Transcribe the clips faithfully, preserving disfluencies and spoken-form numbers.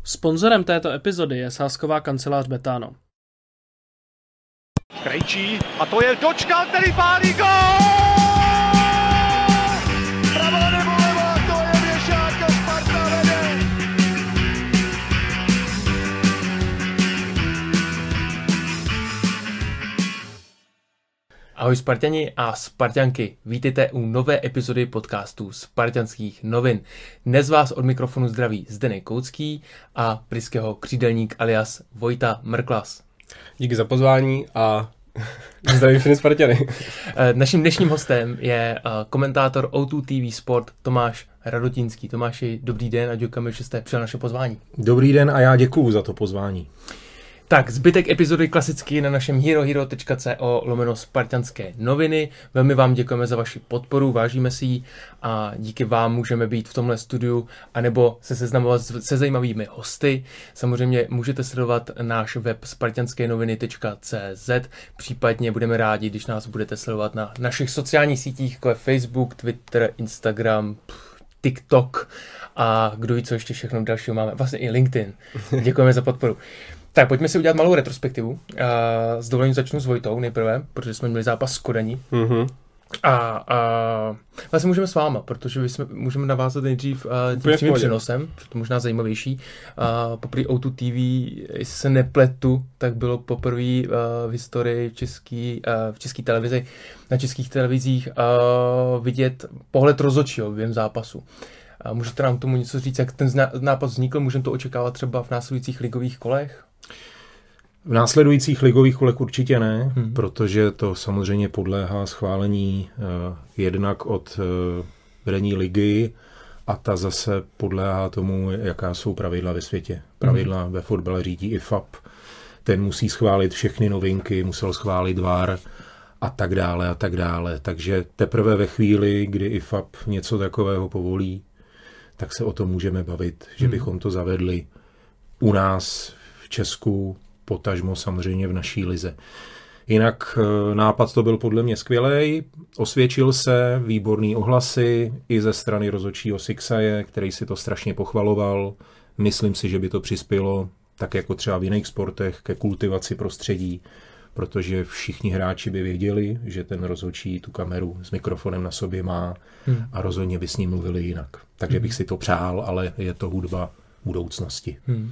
Sponzorem této epizody je sázková kancelář Betano. Krejčí a to je Dočkal, který pálí gól! Pravo nebo levo, to je Věšák a Sparta vede! Ahoj Sparťani a Sparťanky, vítejte u nové epizody podcastu Sparťanských novin. Dnes vás od mikrofonu zdraví Zdeněk Koucký a britského křídelník alias Vojta Mrklas. Díky za pozvání a zdravím všechny Sparťany. Naším dnešním hostem je komentátor O dva T V Sport Tomáš Radotínský. Tomáši, dobrý den a děkujeme, že jste přijal naše pozvání. Dobrý den a já děkuju za to pozvání. Tak, zbytek epizody klasicky na našem herohero tečka co lomeno spartanské noviny. Velmi vám děkujeme za vaši podporu, vážíme si ji a díky vám můžeme být v tomhle studiu anebo se seznamovat se zajímavými hosty. Samozřejmě můžete sledovat náš web spartanské noviny tečka cz, případně budeme rádi, když nás budete sledovat na našich sociálních sítích, jako je Facebook, Twitter, Instagram, TikTok a kdo ví, co ještě všechno dalšího máme. Vlastně i LinkedIn. Děkujeme za podporu. Tak, pojďme si udělat malou retrospektivu. S dovolením začnu s Vojtou nejprve, protože jsme měli zápas s Kodani. Mm-hmm. A, a vlastně můžeme s váma, protože jsme, můžeme navázat nejdřív tím přímým přenosem, protože to možná zajímavější. Poprvé O dva T V, jestli se nepletu, tak bylo poprvé v historii český, v české televizi, na českých televizích vidět pohled rozhodčího během zápasu. Můžete nám k tomu něco říct, jak ten nápad vznikl? Můžeme to očekávat třeba v následujících ligových kolech? V následujících ligových kolech určitě ne, hmm. protože to samozřejmě podléhá schválení uh, jednak od uh, vedení ligy a ta zase podléhá tomu, jaká jsou pravidla ve světě. Pravidla hmm. ve fotbale řídí I F A B. Ten musí schválit všechny novinky, musel schválit V A R a tak dále a tak dále. Takže teprve ve chvíli, kdy I F A B něco takového povolí, tak se o tom můžeme bavit, že bychom to zavedli u nás v Česku, potažmo samozřejmě v naší lize. Jinak nápad to byl podle mě skvělej, osvědčil se, výborný ohlasy i ze strany rozhodčího Sixaje, který si to strašně pochvaloval. Myslím si, že by to přispělo, tak jako třeba v jiných sportech, ke kultivaci prostředí, protože všichni hráči by věděli, že ten rozhodčí tu kameru s mikrofonem na sobě má hmm. a rozhodně by s ním mluvili jinak. Takže bych si to přál, ale je to hudba budoucnosti. Hmm.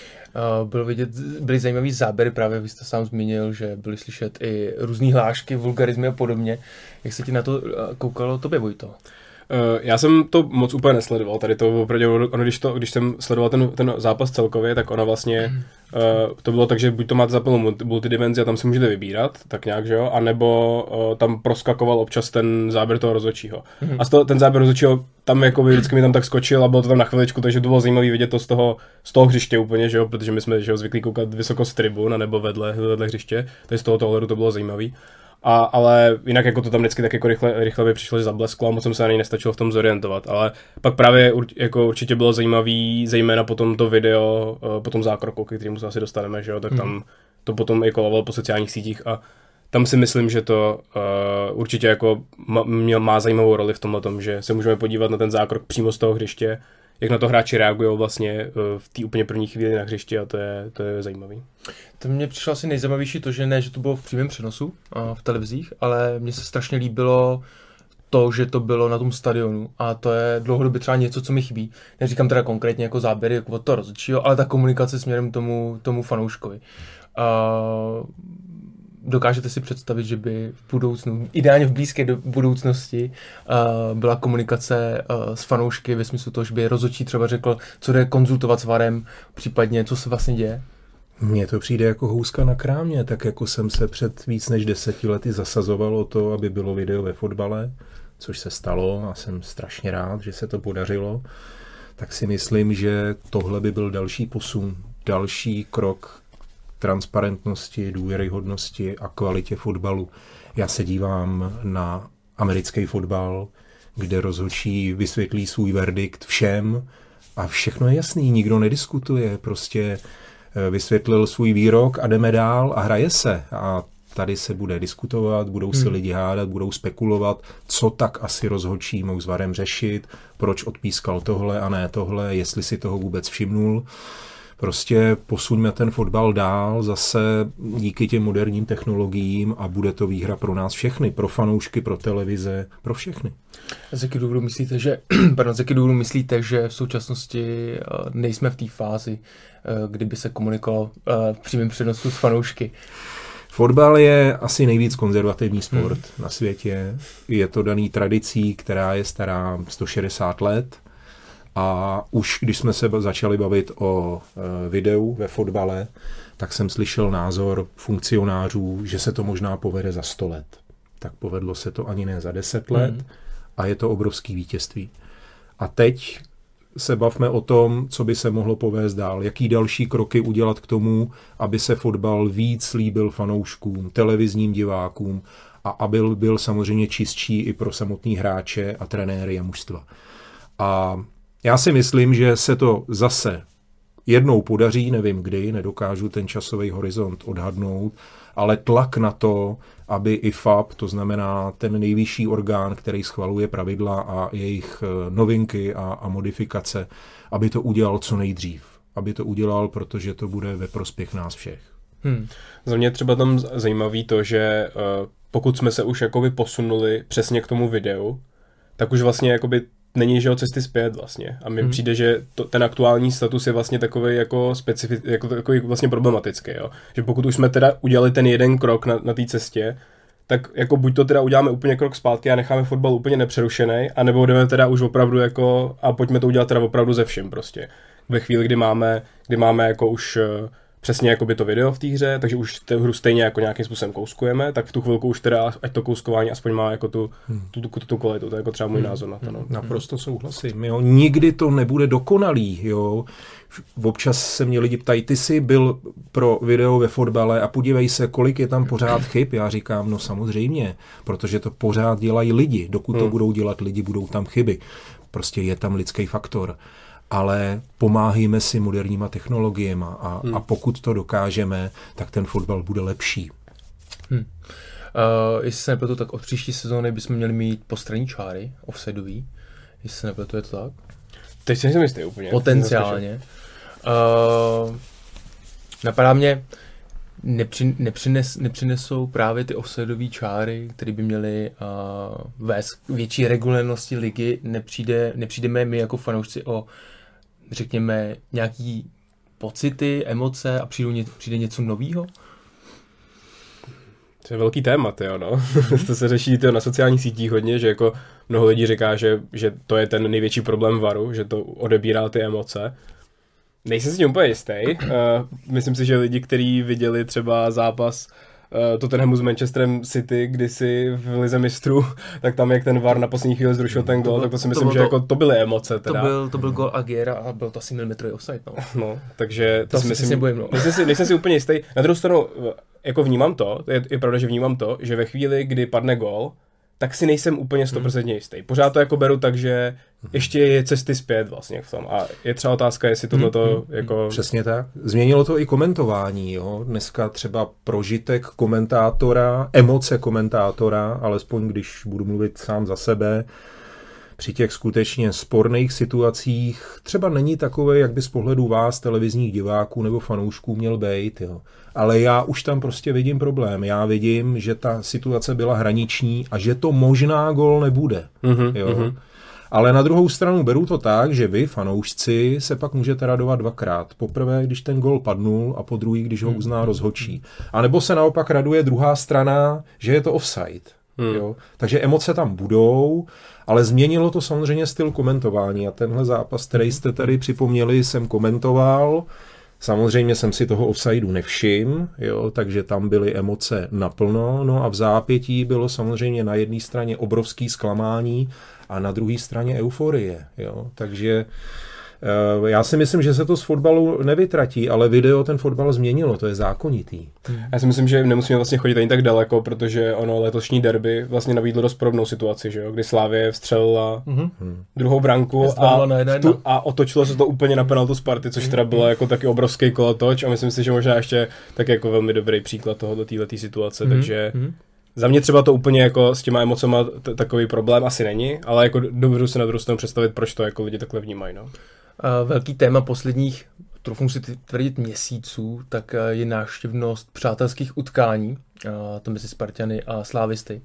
Uh, bylo vidět, byly zajímavý záběry, právě vy jste sám zmínil, že byly slyšet i různý hlášky, vulgarizmy a podobně. Jak se ti na to koukalo tobě, Vojto? Uh, já jsem to moc úplně nesledoval, tady to opravdu, ono, když, to, když jsem sledoval ten, ten zápas celkově, tak ona vlastně, uh, to bylo tak, že buď to máte zaplnou multidimenzi a tam si můžete vybírat, tak nějak, že jo, anebo uh, tam proskakoval občas ten záběr toho rozhodčího. Mm. A z toho, ten záběr rozhodčího, tam jako vždycky mi tam tak skočil a bylo to tam na chviličku, takže to bylo zajímavé vidět to z toho, z toho hřiště úplně, že jo, protože my jsme, že jo, zvyklí koukat vysoko z tribun nebo vedle, vedle hřiště, takže z tohoto ohledu to bylo zajímavé. A, ale jinak jako to tam vždycky tak jako rychle, rychle by přišlo, že zablesklo a moc jsem se na něj nestačil v tom zorientovat, ale pak právě ur, jako určitě bylo zajímavý, zejména potom to video, po tom zákroku, ke kterému se asi dostaneme, že jo, tak tam to potom i kolovalo po sociálních sítích a tam si myslím, že to uh, určitě jako má, měl, má zajímavou roli v tomhletom, že se můžeme podívat na ten zákrok přímo z toho hřiště, jak na to hráči reagují vlastně v té úplně první chvíli na hřišti a to je, to je zajímavý. To mě přišlo asi nejzajímavější to, že ne, že to bylo v přímém přenosu v televizích, ale mně se strašně líbilo to, že to bylo na tom stadionu a to je dlouhodobě třeba něco, co mi chybí. Neříkám teda konkrétně jako záběry jako od toho rozhodčího, ale ta komunikace směrem tomu, tomu fanouškovi. Uh, Dokážete si představit, že by v budoucnu, ideálně v blízké budoucnosti, uh, byla komunikace uh, s fanoušky ve smyslu toho, že by rozhodčí třeba řekl, co jde konzultovat s VARem, případně co se vlastně děje? Mně to přijde jako houska na krámě, tak jako jsem se před víc než deseti lety zasazoval o to, aby bylo video ve fotbale, což se stalo a jsem strašně rád, že se to podařilo, tak si myslím, že tohle by byl další posun, další krok transparentnosti, důvěryhodnosti a kvalitě fotbalu. Já se dívám na americký fotbal, kde rozhodčí vysvětlí svůj verdikt všem a všechno je jasný, nikdo nediskutuje, prostě vysvětlil svůj výrok a jdeme dál a hraje se. A tady se bude diskutovat, budou se hmm. lidi hádat, budou spekulovat, co tak asi rozhodčí mohl s VARem řešit, proč odpískal tohle a ne tohle, jestli si toho vůbec všimnul. Prostě posuňme ten fotbal dál zase díky těm moderním technologiím a bude to výhra pro nás všechny, pro fanoušky, pro televize, pro všechny. Z jakého důvodu myslíte, že, pardon, z jakého důvodu myslíte, že v současnosti nejsme v té fázi, kdyby se komunikovalo v přímém přenosu s fanoušky? Fotbal je asi nejvíc konzervativní sport hmm. na světě. Je to daný tradicí, která je stará sto šedesát let. A už když jsme se začali bavit o e, videu ve fotbale, tak jsem slyšel názor funkcionářů, že se to možná povede za sto let. Tak povedlo se to ani ne za deset let hmm. a je to obrovský vítězství. A teď se bavme o tom, co by se mohlo povést dál. Jaký další kroky udělat k tomu, aby se fotbal víc líbil fanouškům, televizním divákům a aby byl samozřejmě čistší i pro samotný hráče a trenéry a mužstva. A já si myslím, že se to zase jednou podaří, nevím kdy, nedokážu ten časový horizont odhadnout, ale tlak na to, aby I F A B, to znamená ten nejvyšší orgán, který schvaluje pravidla a jejich novinky a, a modifikace, aby to udělal co nejdřív. Aby to udělal, protože to bude ve prospěch nás všech. Hmm. Za mě třeba tam zajímavý to, že uh, pokud jsme se už jakoby posunuli přesně k tomu videu, tak už vlastně jakoby není, že o cesty zpět vlastně. A mně hmm. přijde, že to, ten aktuální status je vlastně takový jako specific, jako takový vlastně problematický, jo. Že pokud už jsme teda udělali ten jeden krok na, na té cestě, tak jako buď to teda uděláme úplně krok zpátky a necháme fotbal úplně nepřerušený, anebo jdeme teda už opravdu jako a pojďme to udělat teda opravdu ze vším prostě. Ve chvíli, kdy máme, kdy máme jako už přesně jako by to video v té hře, takže už tu hru stejně jako nějakým způsobem kouskujeme, tak v tu chvilku už teda, ať to kouskování aspoň má jako tu, hmm. tu, tu, tu kvalitu, to je jako třeba můj hmm. názor na to. No. Naprosto souhlasím, jo. Nikdy to nebude dokonalý, jo. Občas se mě lidi ptají, ty jsi byl pro video ve fotbale a podívej se, kolik je tam pořád chyb. Já říkám, no samozřejmě, protože to pořád dělají lidi. Dokud to hmm. budou dělat lidi, budou tam chyby. Prostě je tam lidský faktor. Ale pomáhejme si moderníma technologiemi a, hmm. a pokud to dokážeme, tak ten fotbal bude lepší. Hmm. Uh, jestli se nepletu, tak od příští sezóny bychom měli mít postranní čáry, offsideový. Jestli se nepletu, je to tak? Teď si nejsem jistý úplně. Potenciálně. Uh, napadá mě, nepři, nepřines, nepřinesou právě ty offsideové čáry, které by měly uh, vést k větší regulérnosti ligy, nepřijde, nepřijdeme my jako fanoušci o, řekněme, nějaký pocity, emoce a přijde, přijde něco novýho? To je velký téma, jo, no. To se řeší tyjo, na sociálních sítích hodně, že jako mnoho lidí říká, že, že to je ten největší problém varu, že to odebírá ty emoce. Nejsem si tím úplně jistý. Uh, myslím si, že lidi, kteří viděli třeba zápas uh, Tottenhamu s Manchesterem City kdysi v lize mistrů, tak tam jak ten V A R na poslední chvíli zrušil ten gól, tak to si myslím, to že to, jako to byly emoce. Teda. To byl, to byl gól Aguera a byl to asi milimetrový offside. No, no takže to si myslím, si bojím, no. nejsem, si, nejsem si úplně jistý. Na druhou stranu, jako vnímám to, je, je pravda, že vnímám to, že ve chvíli, kdy padne gól, tak si nejsem úplně sto procent jistý. Pořád to jako beru tak, že ještě je cesty zpět vlastně v tom. A je třeba otázka, jestli tohleto jako... Přesně tak. Změnilo to i komentování, jo. Dneska třeba prožitek komentátora, emoce komentátora, alespoň když budu mluvit sám za sebe, při těch skutečně sporných situacích třeba není takové, jak by z pohledu vás, televizních diváků nebo fanoušků měl být, jo. Ale já už tam prostě vidím problém. Já vidím, že ta situace byla hraniční a že to možná gól nebude. Mm-hmm, jo. Mm-hmm. Ale na druhou stranu beru to tak, že vy, fanoušci, se pak můžete radovat dvakrát. Poprvé, když ten gól padnul a po druhý, když ho uzná rozhodčí. A nebo se naopak raduje druhá strana, že je to offside. Mm. Jo. Takže emoce tam budou, ale změnilo to samozřejmě styl komentování. A tenhle zápas, který jste tady připomněli, jsem komentoval. Samozřejmě jsem si toho offsideu nevšiml, jo, takže tam byly emoce naplno, no a v zápětí bylo samozřejmě na jedné straně obrovský zklamání a na druhé straně euforie, jo, takže uh, já si myslím, že se to z fotbalu nevytratí, ale video ten fotbal změnilo, to je zákonitý. Hmm. Já si myslím, že nemusíme vlastně chodit ani tak daleko, protože ono letošní derby vlastně nabídlo dost podobnou situaci, že jo, kdy Slavie vstřelila mm-hmm. druhou branku a, tu, a otočilo se to úplně na penaltu Sparty, což teda bylo jako taky obrovský kolotoč a myslím si, že možná ještě tak jako velmi dobrý příklad toho této situace, mm-hmm. takže mm-hmm. za mě třeba to úplně jako s těma emocema t- takový problém asi není, ale jako dovedu si na druhou stranu představit, proč to jako lidi takhle vnímají, no. Velký téma posledních trofům si tvrdit měsíců, tak je návštěvnost přátelských utkání, to mezi Spartany a Slávisty.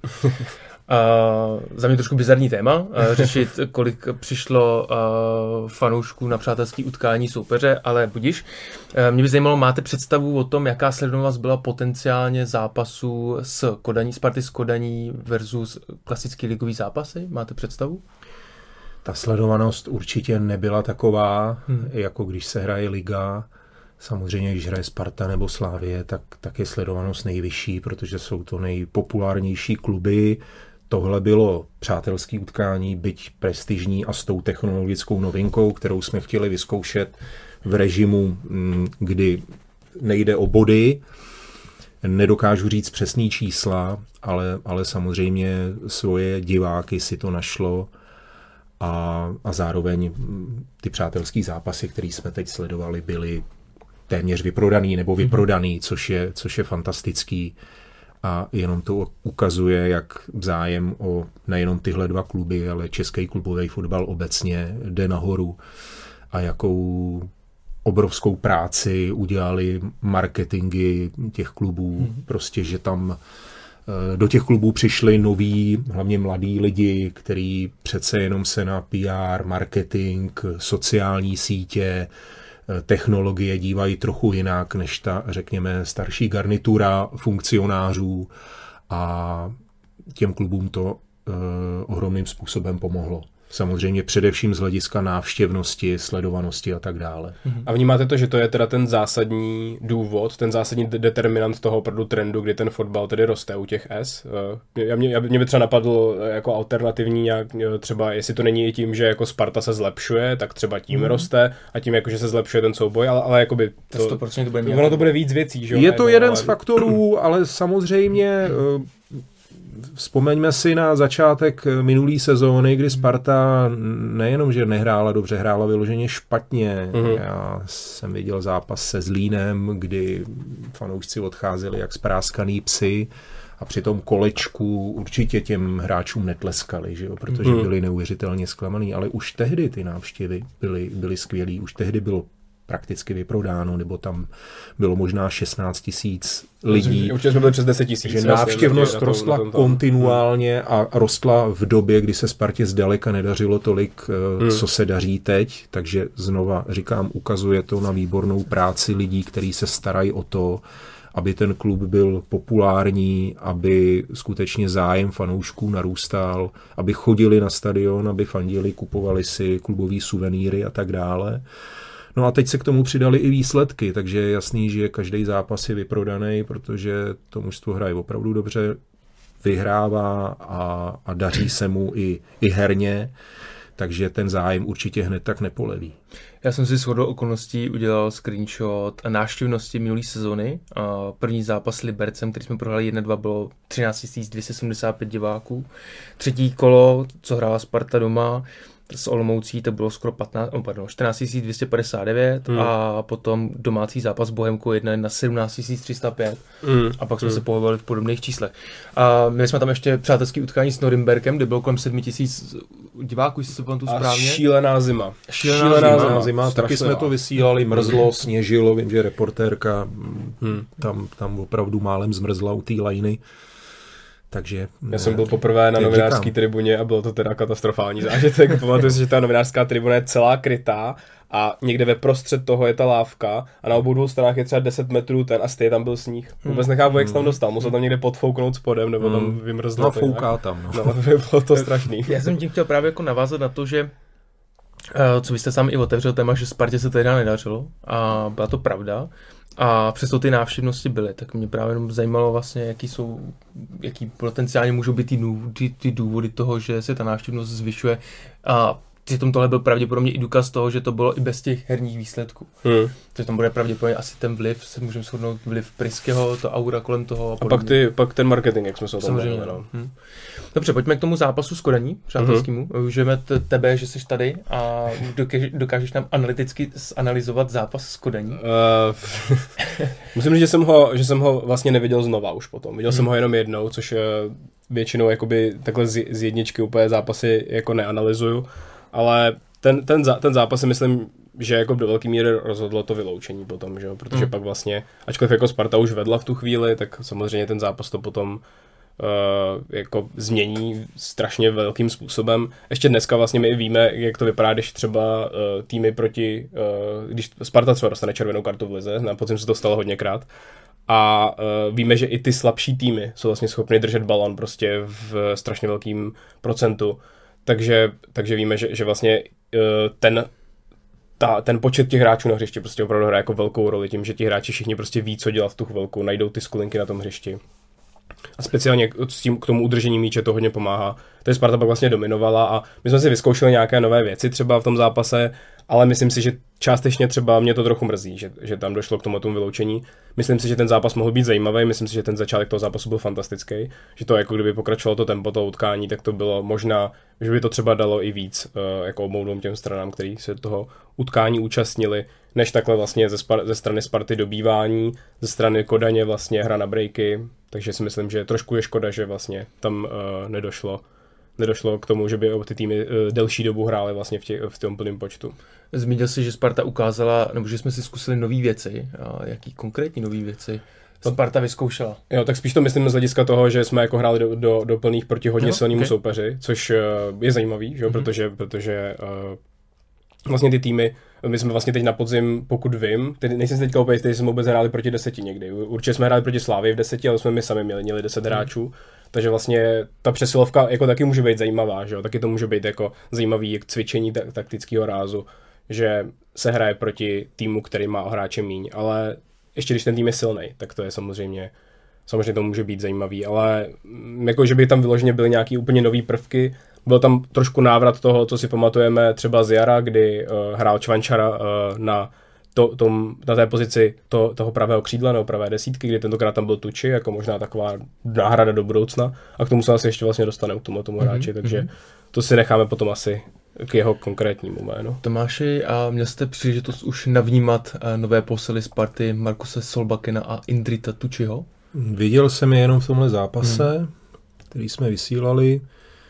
Uh, za mě trošku bizarní téma, uh, řešit, kolik přišlo uh, fanoušků na přátelské utkání soupeře, ale budiš. Uh, mě by zajímalo, máte představu o tom, jaká sledovanost byla potenciálně zápasů s Kodaní, Sparty s Kodaní versus klasický ligový zápasy? Máte představu? Ta sledovanost určitě nebyla taková, hmm. jako když se hraje liga. Samozřejmě, když hraje Sparta nebo Slavie, tak, tak je sledovanost nejvyšší, protože jsou to nejpopulárnější kluby. Tohle bylo přátelské utkání, byť prestižní a s tou technologickou novinkou, kterou jsme chtěli vyzkoušet v režimu, kdy nejde o body. Nedokážu říct přesný čísla, ale, ale samozřejmě svoje diváky si to našlo a, a zároveň ty přátelské zápasy, které jsme teď sledovali, byly téměř vyprodaný nebo vyprodaný, což je, což je fantastický. A jenom to ukazuje, jak zájem o nejenom tyhle dva kluby, ale český klubový fotbal obecně jde nahoru a jakou obrovskou práci udělali marketingy těch klubů. Hmm. Prostě, že tam do těch klubů přišli noví, hlavně mladí lidi, kteří přece jenom se na P R, marketing, sociální sítě, technologie dívají trochu jinak než ta, řekněme, starší garnitura funkcionářů a těm klubům to eh, ohromným způsobem pomohlo. Samozřejmě především z hlediska návštěvnosti, sledovanosti a tak dále. A vnímáte to, že to je teda ten zásadní důvod, ten zásadní determinant toho opravdu trendu, kdy ten fotbal tedy roste u těch S? Já mě, mě by třeba napadl jako alternativní nějak, třeba jestli to není i tím, že jako Sparta se zlepšuje, tak třeba tím mm. roste a tím jako, že se zlepšuje ten souboj, ale, ale jakoby to, sto procent to bude nějak... ono to bude víc věcí, že? Je to jeden ale... z faktorů, ale samozřejmě vzpomeňme si na začátek minulý sezóny, kdy Sparta nejenom, že nehrála dobře, hrála vyloženě špatně. Mm-hmm. Já jsem viděl zápas se Zlínem, kdy fanoušci odcházeli jak spráskaný psy a při tom kolečku určitě těm hráčům netleskali, že jo? Protože mm-hmm. byli neuvěřitelně zklamaný, ale už tehdy ty návštěvy byly, byly skvělý, už tehdy bylo prakticky vyprodáno, nebo tam bylo možná šestnáct tisíc lidí. Určitě jsme byli přes deset tisíc. Že návštěvnost vlastně, rostla na tom, kontinuálně a rostla v době, kdy se Spartě zdaleka nedařilo tolik, hmm. co se daří teď. Takže znova říkám, ukazuje to na výbornou práci lidí, kteří se starají o to, aby ten klub byl populární, aby skutečně zájem fanoušků narůstal, aby chodili na stadion, aby fandili, kupovali si klubový suvenýry a tak dále. No a teď se k tomu přidali i výsledky, takže je jasný, že každý zápas je vyprodaný, protože to mužstvo hraje opravdu dobře, vyhrává a, a daří se mu i, i herně, takže ten zájem určitě hned tak nepoleví. Já jsem si shodou okolností udělal screenshot návštěvnosti minulý sezony. První zápas s Libercem, který jsme prohráli jedna dva, bylo třináct tisíc dvě stě sedmdesát pět diváků. Třetí kolo, co hrála Sparta doma, s Olomoucí to bylo skoro patnáct, oh, pardon, čtrnáct tisíc dvě stě padesát devět mm. a potom domácí zápas s Bohemkou jedna na sedmnáct tisíc tři sta pět mm. a pak jsme mm. se pohybovali v podobných číslech. A měli jsme tam ještě přátelský utkání s Norimberkem, kde bylo kolem sedm tisíc diváků, jestli se pamatuju správně. A šílená zima. Šílená, šílená zima, zima, zima. Taky jsme to vysílali, mrzlo, sněžilo, vím, že reportérka mm. tam, tam opravdu málem zmrzla u té lajny. Takže, já jsem byl poprvé na novinářské tribuně a bylo to teda katastrofální zážitek. Pamatuju si, že ta novinářská tribuna je celá krytá a někde ve prostřed toho je ta lávka a na obou dvou stranách je třeba deset metrů ten a stejně tam byl sníh. Vůbec nechápu, jak se tam dostal. Musel tam někde podfouknout spodem nebo tam vymrzlo. No fouká tam. No. No, bylo to strašný. Já jsem tím chtěl právě jako navázat na to, že co vy jste sám i otevřel téma, že Spartě se teda nedařilo a byla to pravda. A přesto ty návštěvnosti byly, tak mě právě jenom zajímalo vlastně, jaký jsou, jaký potenciálně můžou být ty důvody, ty důvody toho, že se ta návštěvnost zvyšuje a přitom tohle byl pravděpodobně i důkaz toho, že to bylo i bez těch herních výsledků. Hmm. Takže tam bude pravděpodobně asi ten vliv, se můžeme shodnout, vliv Priského, to aura kolem toho. A, a pak, ty, pak ten marketing, jak jsme se o tom samozřejmě. No. Hmm. Dobře, pojďme k tomu zápasu s Kodaní, přátelskému. Uh-huh. Využijeme t- tebe, že jsi tady a dokáž, dokážeš nám analyticky zanalyzovat zápas s Kodaní. Uh, musím říct, že jsem, ho, že jsem ho vlastně neviděl znova už potom. Viděl hmm. jsem ho jenom jednou, což většinou jakoby takhle z, z jedničky úplně zápasy jako neanalyzuju. Ale ten, ten, ten zápas si myslím, že jako do velké míry rozhodlo to vyloučení potom, že jo, protože mm. pak vlastně, ačkoliv jako Sparta už vedla v tu chvíli, tak samozřejmě ten zápas to potom uh, jako změní strašně velkým způsobem. Ještě dneska vlastně my víme, jak to vypadá, když třeba uh, týmy proti, uh, když Sparta třeba dostane červenou kartu v lize, na podzim se to stalo hodněkrát, a uh, víme, že i ty slabší týmy jsou vlastně schopny držet balon prostě v strašně velkým procentu, takže, takže víme, že, že vlastně uh, ten Ta, ten počet těch hráčů na hřišti prostě opravdu hraje jako velkou roli tím, že ti hráči všichni prostě ví, co dělat v tu chvilku, najdou ty skulinky na tom hřišti. A speciálně s tím, k tomu udržení míče to hodně pomáhá. To je Sparta pak vlastně dominovala a my jsme si vyzkoušeli nějaké nové věci třeba v tom zápase, ale myslím si, že částečně třeba mě to trochu mrzí, že, že tam došlo k tomu, tomu vyloučení. Myslím si, že ten zápas mohl být zajímavý, myslím si, že ten začátek toho zápasu byl fantastický, že to jako kdyby pokračovalo to tempo toho utkání, tak to bylo možná, že by to třeba dalo i víc uh, jako obou těm stranám, který se toho utkání účastnili, než takhle vlastně ze, spar- ze strany Sparty dobývání, ze strany Kodaně vlastně hra na breaky, takže si myslím, že trošku je škoda, že vlastně tam uh, nedošlo. nedošlo k tomu, že by ty týmy uh, delší dobu hrály vlastně v, tě, v tom plném počtu. Zmínil jsi, že Sparta ukázala, nebo že jsme si zkusili nové věci. A jaký konkrétní nové věci Sparta vyzkoušela? Jo, tak spíš to myslím z hlediska toho, že jsme jako hráli do, do, do plných proti hodně no, silnému okay. soupeři, což uh, je zajímavý, že? Mm-hmm. protože, protože uh, vlastně ty týmy, my jsme vlastně teď na podzim, pokud vím, teď nejsem si teďka úplně jistý, jsme vůbec hráli proti deseti někdy. Určitě jsme hráli proti Slávii v deseti, ale jsme my sami měli, měli deset mm. hráčů. Takže vlastně ta přesilovka jako taky může být zajímavá, že jo? Taky to může být jako zajímavý jak cvičení tak, taktického rázu, že se hraje proti týmu, který má o hráče míň, ale ještě když ten tým je silnej, tak to je samozřejmě, samozřejmě to může být zajímavý, ale jako, že by tam vyloženě byly nějaký úplně nový prvky, byl tam trošku návrat toho, co si pamatujeme třeba z jara, kdy uh, hrál Čvančara uh, na, to, tom, na té pozici to, toho pravého křídla nebo pravé desítky, kdy tentokrát tam byl Tuči, jako možná taková náhrada do budoucna a k tomu se asi ještě vlastně dostaneme k tomu, tomu hráči, mm-hmm. takže to si necháme potom asi k jeho konkrétnímu jménu. Tomáši, a měl jste příležitost už navnímat nové posily Sparty Markuse Solbakena a Indrita Tučiho? Viděl jsem je jenom v tomhle zápase, hmm. který jsme vysílali.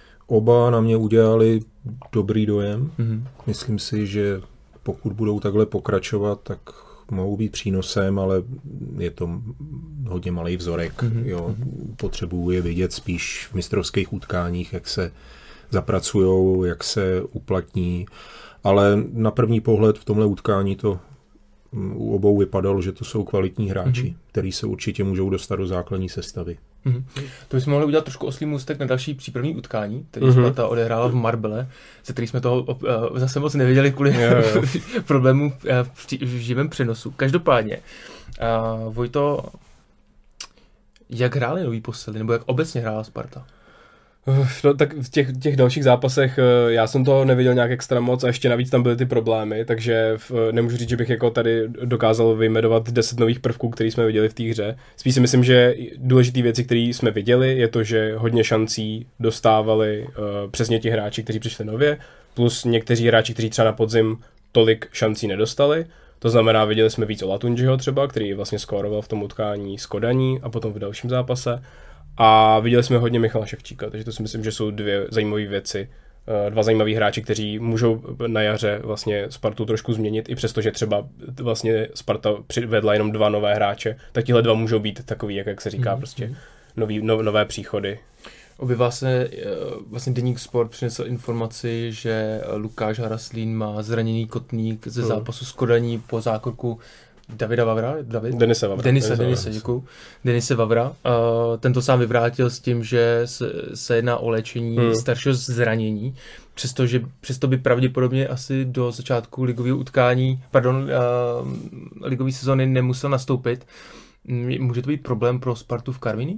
Oba na mě udělali dobrý dojem. Hmm. Myslím si, že pokud budou takhle pokračovat, tak mohou být přínosem, ale je to hodně malý vzorek. Hmm. Jo. Potřebuji je vidět spíš v mistrovských utkáních, jak se zapracujou, jak se uplatní, ale na první pohled v tomhle utkání to u obou vypadalo, že to jsou kvalitní hráči, mm-hmm. kteří se určitě můžou dostat do základní sestavy. Mm-hmm. To bychom mohli udělat trošku oslý můstek na další přípravný utkání, který mm-hmm. Sparta odehrála v Marbelle, ze který jsme toho uh, zase moc nevěděli kvůli problémů uh, v, v živém přenosu. Každopádně, uh, Vojto, jak hráli nový posily, nebo jak obecně hrála Sparta? No, tak v těch, těch dalších zápasech já jsem to neviděl nějak extra moc a ještě navíc tam byly ty problémy, takže v, nemůžu říct, že bych jako tady dokázal vyjmenovat deset nových prvků, které jsme viděli v té hře. Spíš si myslím, že důležité věci, které jsme viděli, je to, že hodně šancí dostávali uh, přesně ti hráči, kteří přišli nově, plus někteří hráči, kteří třeba na podzim tolik šancí nedostali. To znamená, viděli jsme víc Olatunjiho třeba, který vlastně skóroval v tom utkání s Kodaní a potom v dalším zápase. A viděli jsme hodně Michala Ševčíka, takže to si myslím, že jsou dvě zajímavé věci. Dva zajímaví hráči, kteří můžou na jaře vlastně Spartu trošku změnit, i přesto, že třeba vlastně Sparta přivedla jenom dva nové hráče, tak tihle dva můžou být takový, jak, jak se říká, mm-hmm. prostě nový, no, nové příchody. Objevila se, vlastně Deník Sport přinesl informaci, že Lukáš Haraslín má zraněný kotník ze zápasu s Kodaní po zákroku Davida Vavra? David? Denise Vavra. Denise, Denise, Denise děkuju. Denise Vavra. Uh, ten to sám vyvrátil s tím, že se, se jedná o léčení hmm. staršího zranění, přestože, přesto by pravděpodobně asi do začátku ligového utkání, pardon, uh, ligové sezóny nemusel nastoupit. Může to být problém pro Spartu v Karviní?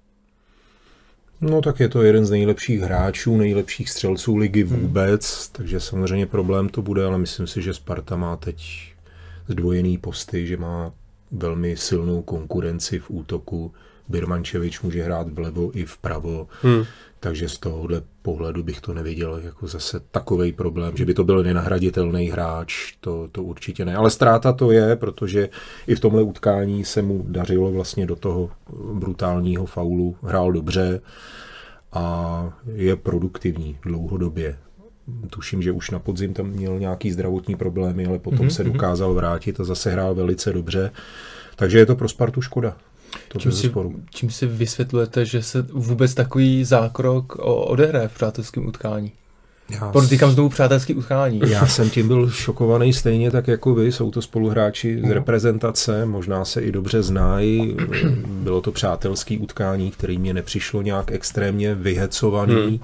No tak je to jeden z nejlepších hráčů, nejlepších střelců ligy vůbec, hmm. takže samozřejmě problém to bude, ale myslím si, že Sparta má teď zdvojený posty, že má velmi silnou konkurenci v útoku. Birmančevič může hrát vlevo i vpravo, hmm. takže z tohohle pohledu bych to neviděl jako zase takovej problém, že by to byl nenahraditelný hráč, to, to určitě ne. Ale ztráta to je, protože i v tomhle utkání se mu dařilo vlastně do toho brutálního faulu, hrál dobře a je produktivní dlouhodobě. tuším, že už na podzim tam měl nějaký zdravotní problémy, ale potom mm-hmm. se dokázal vrátit a zase hrál velice dobře. Takže je to pro Spartu škoda. Čím si, čím si vysvětlujete, že se vůbec takový zákrok odehraje v přátelském utkání? Já Podotýkám znovu přátelský utkání. Já jsem tím byl šokovaný stejně tak jako vy. Jsou to spoluhráči z reprezentace, možná se i dobře znají. Bylo to přátelský utkání, který mě nepřišlo nějak extrémně vyhecovaný. Hmm.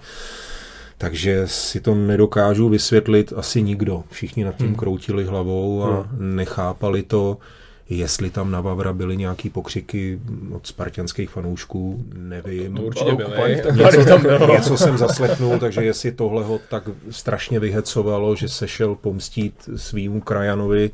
Takže si to nedokážu vysvětlit asi nikdo. Všichni nad tím hmm. kroutili hlavou a hmm. nechápali to. Jestli tam na Vavra byly nějaký pokřiky od spartanských fanoušků, nevím. To určitě byly. Něco, tam něco jsem zaslechnul, takže jestli tohle ho tak strašně vyhecovalo, že se šel pomstít svýmu krajanovi,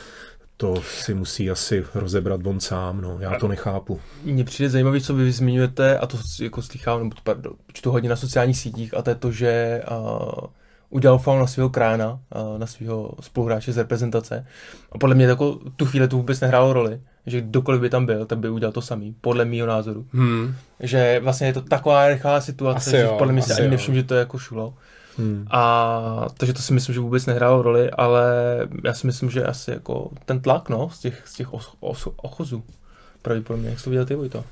to si musí asi rozebrat on sám, no. Já to nechápu. Mně přijde zajímavé, co vy zmiňujete, a to jako slychám, nebo pardon, čtu hodně na sociálních sítích, a to je to, že uh, udělal faul na svého krajana, uh, na svého spoluhráče z reprezentace. A podle mě jako tu chvíli to vůbec nehrálo roli, že kdokoliv by tam byl, tak by udělal to samý, podle mýho názoru. Hmm. Že vlastně je to taková rychlá situace, asi že jo, podle mě si ani nevšiml, že to je jako šulo. Hmm. A takže to si myslím, že vůbec nehrálo roli, ale já si myslím, že asi jako ten tlak, no, z těch, z těch os, os, ochozů. Pravděpodobně, jak jsi to viděl ty, Vojto?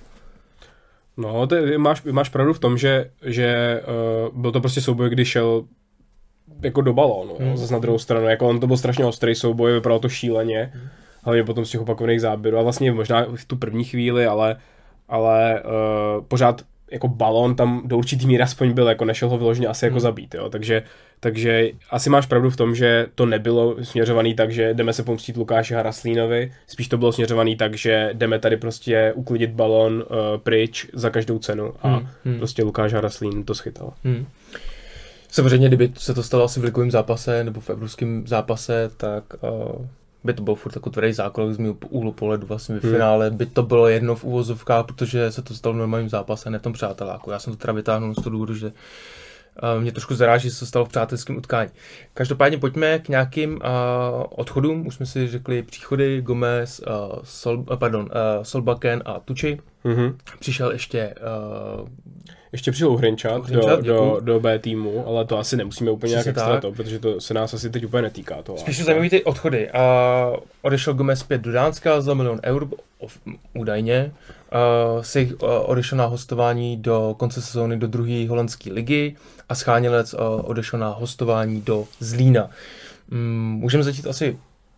No, ty máš, máš pravdu v tom, že, že uh, byl to prostě souboj, kdy šel jako do balónu, hmm. zase na druhou stranu, jako on to byl strašně ostrý souboj, vypadalo to šíleně, hmm. hlavně potom z těch opakovaných záběrů a vlastně možná v tu první chvíli, ale, ale uh, pořád jako balón tam do určitý míry aspoň byl, jako nešel ho vyloženě asi jako hmm. zabít, jo, takže, takže asi máš pravdu v tom, že to nebylo směřovaný tak, že jdeme se pomstit Lukáši Haraslínovi, spíš to bylo směřovaný tak, že jdeme tady prostě uklidit balón uh, pryč za každou cenu a hmm. Hmm. prostě Lukáš Haraslín to schytal. Hmm. Samozřejmě, kdyby se to stalo asi v ligovém zápase nebo v evropském zápase, tak uh, by to byl furt jako tvrdý základ z mého úhlu pohledu vlastně v hmm. finále, by to bylo jedno v úvozovkách, protože se to stalo v normálním zápase, ne v tom přáteláku. Já jsem to teda vytáhnul z toho důvodu, že uh, mě trošku zaráží, že se to stalo v přátelském utkání. Každopádně pojďme k nějakým uh, odchodům, už jsme si řekli příchody, Gomez, uh, Sol, uh, pardon, uh, Solbakken a Tucci. Mm-hmm. Přišel ještě... Uh, Ještě přišel Hrinčat do, do, do B týmu, ale to asi nemusíme úplně nějak extra to, protože to se nás asi teď úplně netýká. To Spíš jsou zajímavé ty odchody. Uh, odešel Gomez zpět do Dánska za milion eur, údajně. Uh, si uh, odešel na hostování do konce sezóny do druhé holandské ligy a Schánělec uh, odešel na hostování do Zlína. Um, můžeme začít asi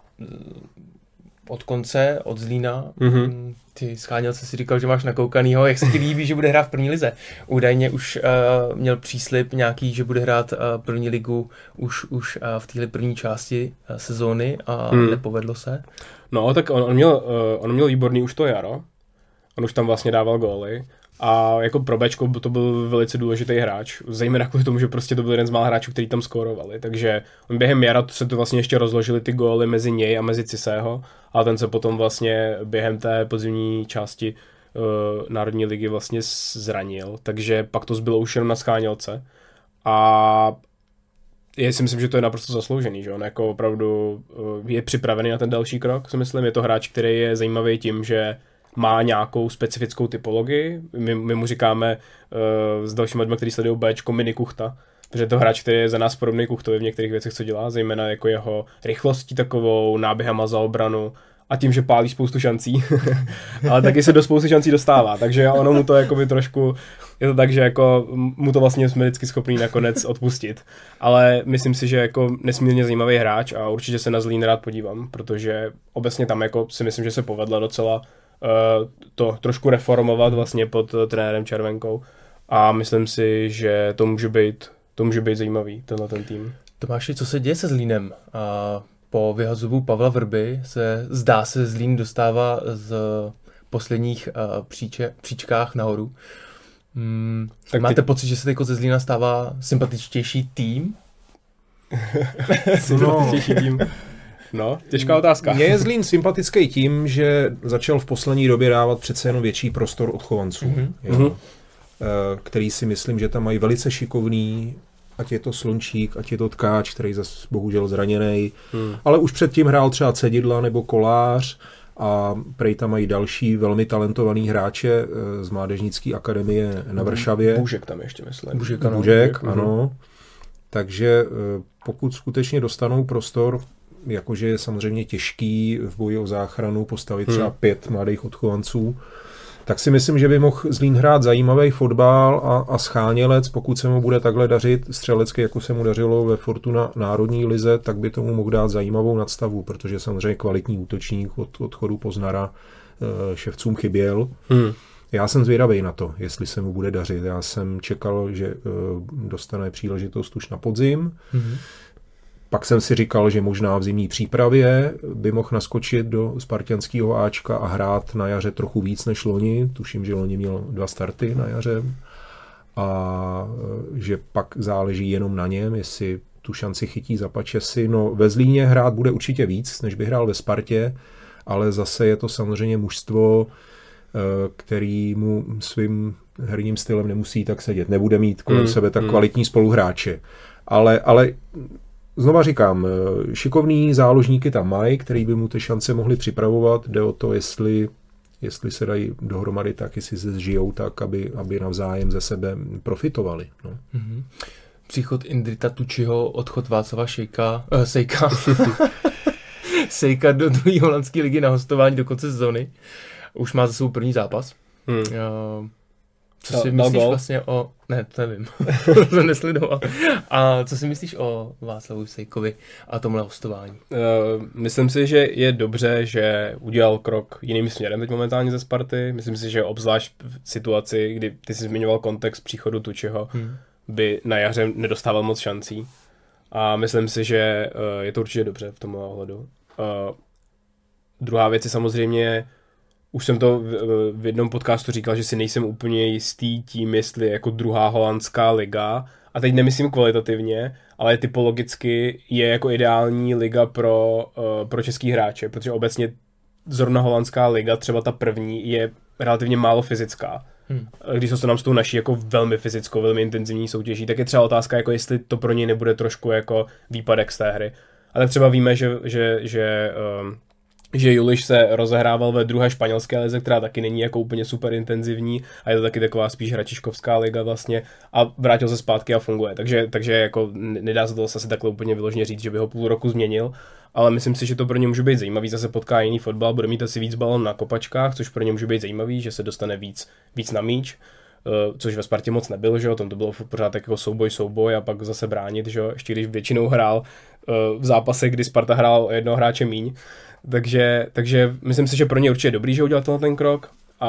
od konce, od Zlína. Mm-hmm. Ty Schánělce si říkal, že máš nakoukanýho, jak se ti líbí, že bude hrát v první lize. Údajně už uh, měl příslib nějaký, že bude hrát uh, první ligu už, už uh, v téhle první části uh, sezóny a hmm. nepovedlo se. No, tak on, on, měl, uh, on měl výborný už to jaro. On už tam vlastně dával góly. A jako pro Bčko to byl velice důležitý hráč, zejména kvůli tomu, že prostě to byl jeden z mála hráčů, který tam skórovali, takže on během jara se to vlastně ještě rozložili ty góly mezi něj a mezi Cisého a ten se potom vlastně během té podzimní části uh, Národní ligy vlastně zranil, takže pak to zbylo už jenom na Schánělce a já si myslím, že to je naprosto zasloužený, že on jako opravdu uh, je připravený na ten další krok, si myslím, je to hráč, který je zajímavý tím, že má nějakou specifickou typologii. My, my mu říkáme uh, s dalšími lidmi, kteří sledují Bčko, mini Kuchta, protože je to hráč, který je za nás podobný Kuchtovi v některých věcech, co dělá, zejména jako jeho rychlostí takovou, náběhama za obranu a tím, že pálí spoustu šancí, ale taky se do spousty šancí dostává, takže ono mu to jakoby trošku, je to tak, že jako mu to vlastně jsme vždycky schopný nakonec odpustit, ale myslím si, že jako nesmírně zajímavý hráč a určitě se na Zlín rád podívám, protože obecně tam jako si myslím, že se povedla docela to trošku reformovat vlastně pod trenérem Červenkou a myslím si, že to může být, to může být zajímavý, tenhle ten tým. Tomáši, co se děje se Zlínem? A po vyhazovu Pavla Vrby se zdá se Zlín dostává z posledních uh, příče, příčkách nahoru. Hmm, tak máte ty... pocit, že se teď ze Zlína stává sympatičtější tým? sympatičtější tým. No, těžká otázka. Mně je Zlín sympatický tím, že začal v poslední době dávat přece jenom větší prostor odchovancům, mm-hmm. jo, který si myslím, že tam mají velice šikovný, ať je to Slunčík, ať je to Tkáč, který zase bohužel zraněnej, mm. ale už předtím hrál třeba Cedidla nebo Kolář a prej tam mají další velmi talentovaný hráče z Mládežnické akademie na Vršavě. Bůžek tam ještě myslím. Bůžek, ano. Bůžek, ano. takže pokud skutečně dostanou prostor, jakože je samozřejmě těžký v boji o záchranu postavit třeba hmm. pět mladých odchovanců, tak si myslím, že by mohl Zlín hrát zajímavý fotbal a, a schánělec, pokud se mu bude takhle dařit střelecky, jako se mu dařilo ve Fortuna národní lize, tak by tomu mohl dát zajímavou nadstavu, protože samozřejmě kvalitní útočník od odchodu Poznara Ševcům chyběl. Hmm. Já jsem zvědavý na to, jestli se mu bude dařit. Já jsem čekal, že dostane příležitost už na podzim. Hmm. Pak jsem si říkal, že možná v zimní přípravě by mohl naskočit do spartanského Ačka a hrát na jaře trochu víc než loni. Tuším, že loni měl dva starty na jaře. A že pak záleží jenom na něm, jestli tu šanci chytí za Pačesy. No, ve Zlíně hrát bude určitě víc, než by hrál ve Spartě, ale zase je to samozřejmě mužstvo, který mu svým herním stylem nemusí tak sedět. Nebude mít kolem mm, sebe tak mm. kvalitní spoluhráče. Ale, ale znova říkám, šikovný záložníky tam mají, který by mu ty šance mohli připravovat. Jde o to, jestli, jestli se dají dohromady tak, jestli se zžijou tak, aby, aby navzájem ze sebe profitovali. No. Mm-hmm. Příchod Indrita Tučiho, odchod Václava Šejka, uh, Sejka, Sejka do druhé holandské ligy na hostování do konce sezóny. Už má za sebou první zápas. Hmm. Uh, co si no, myslíš no, vlastně o... Ne, to nevím. to nesledoval. A co si myslíš o Václavu Sejkovi a tomhle hostování? Uh, myslím si, že je dobře, že udělal krok jiným směrem teď momentálně ze Sparty. Myslím si, že obzvlášť v situaci, kdy ty jsi zmiňoval kontext příchodu Tučiho, hmm. by na jaře nedostával moc šancí. A myslím si, že uh, je to určitě dobře v tomhle ohledu. Uh, druhá věc je samozřejmě, už jsem to v, v jednom podcastu říkal, že si nejsem úplně jistý tím, jestli jako druhá holandská liga, a teď nemyslím kvalitativně, ale typologicky je jako ideální liga pro, uh, pro český hráče, protože obecně zrovna holandská liga, třeba ta první, je relativně málo fyzická. Hmm. Když se to nám s tou naší jako velmi fyzickou, velmi intenzivní soutěží, tak je třeba otázka, jako jestli to pro něj nebude trošku jako výpadek z té hry. Ale třeba víme, že, že, že, um, že Juliš se rozehrával ve druhé španělské lize, která taky není jako úplně super intenzivní a je to taky taková spíš hračiškovská liga vlastně, a vrátil se zpátky a funguje. Takže, takže jako nedá se to asi takhle úplně vyloženě říct, že by ho půl roku změnil, ale myslím si, že to pro ně může být zajímavý, zase potká jiný fotbal, bude mít asi víc balon na kopačkách, což pro ně může být zajímavý, že se dostane víc, víc na míč, což ve Spartě moc nebylo, že jo, tam to bylo pořád tak jako souboj, souboj a pak zase bránit, že jo, ještě když většinou hrál v zápase, kdy Sparta hrál jednoho hráče míň, takže, takže myslím si, že pro ně určitě je dobrý, že udělal ten krok,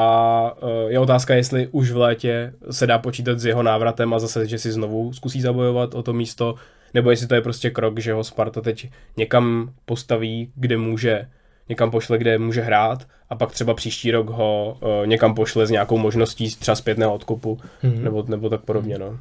a je otázka, jestli už v létě se dá počítat s jeho návratem a zase, že si znovu zkusí zabojovat o to místo, nebo jestli to je prostě krok, že ho Sparta teď někam postaví, kde může, někam pošle, kde může hrát, a pak třeba příští rok ho uh, někam pošle s nějakou možností třeba zpětného odkupu, mm-hmm. nebo, nebo tak podobně. No.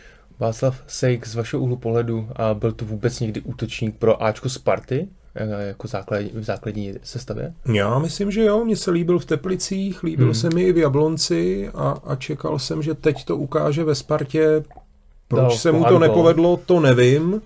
Václav Sejk, z vašeho úhlu pohledu, a byl to vůbec někdy útočník pro Ačko Sparty, jako základ, v základní sestavě? Já myslím, že jo, mně se líbil v Teplicích, líbil hmm. se mi i v Jablonci a, a čekal jsem, že teď to ukáže ve Spartě. Proč Dal se mu to nepovedlo, to nevím,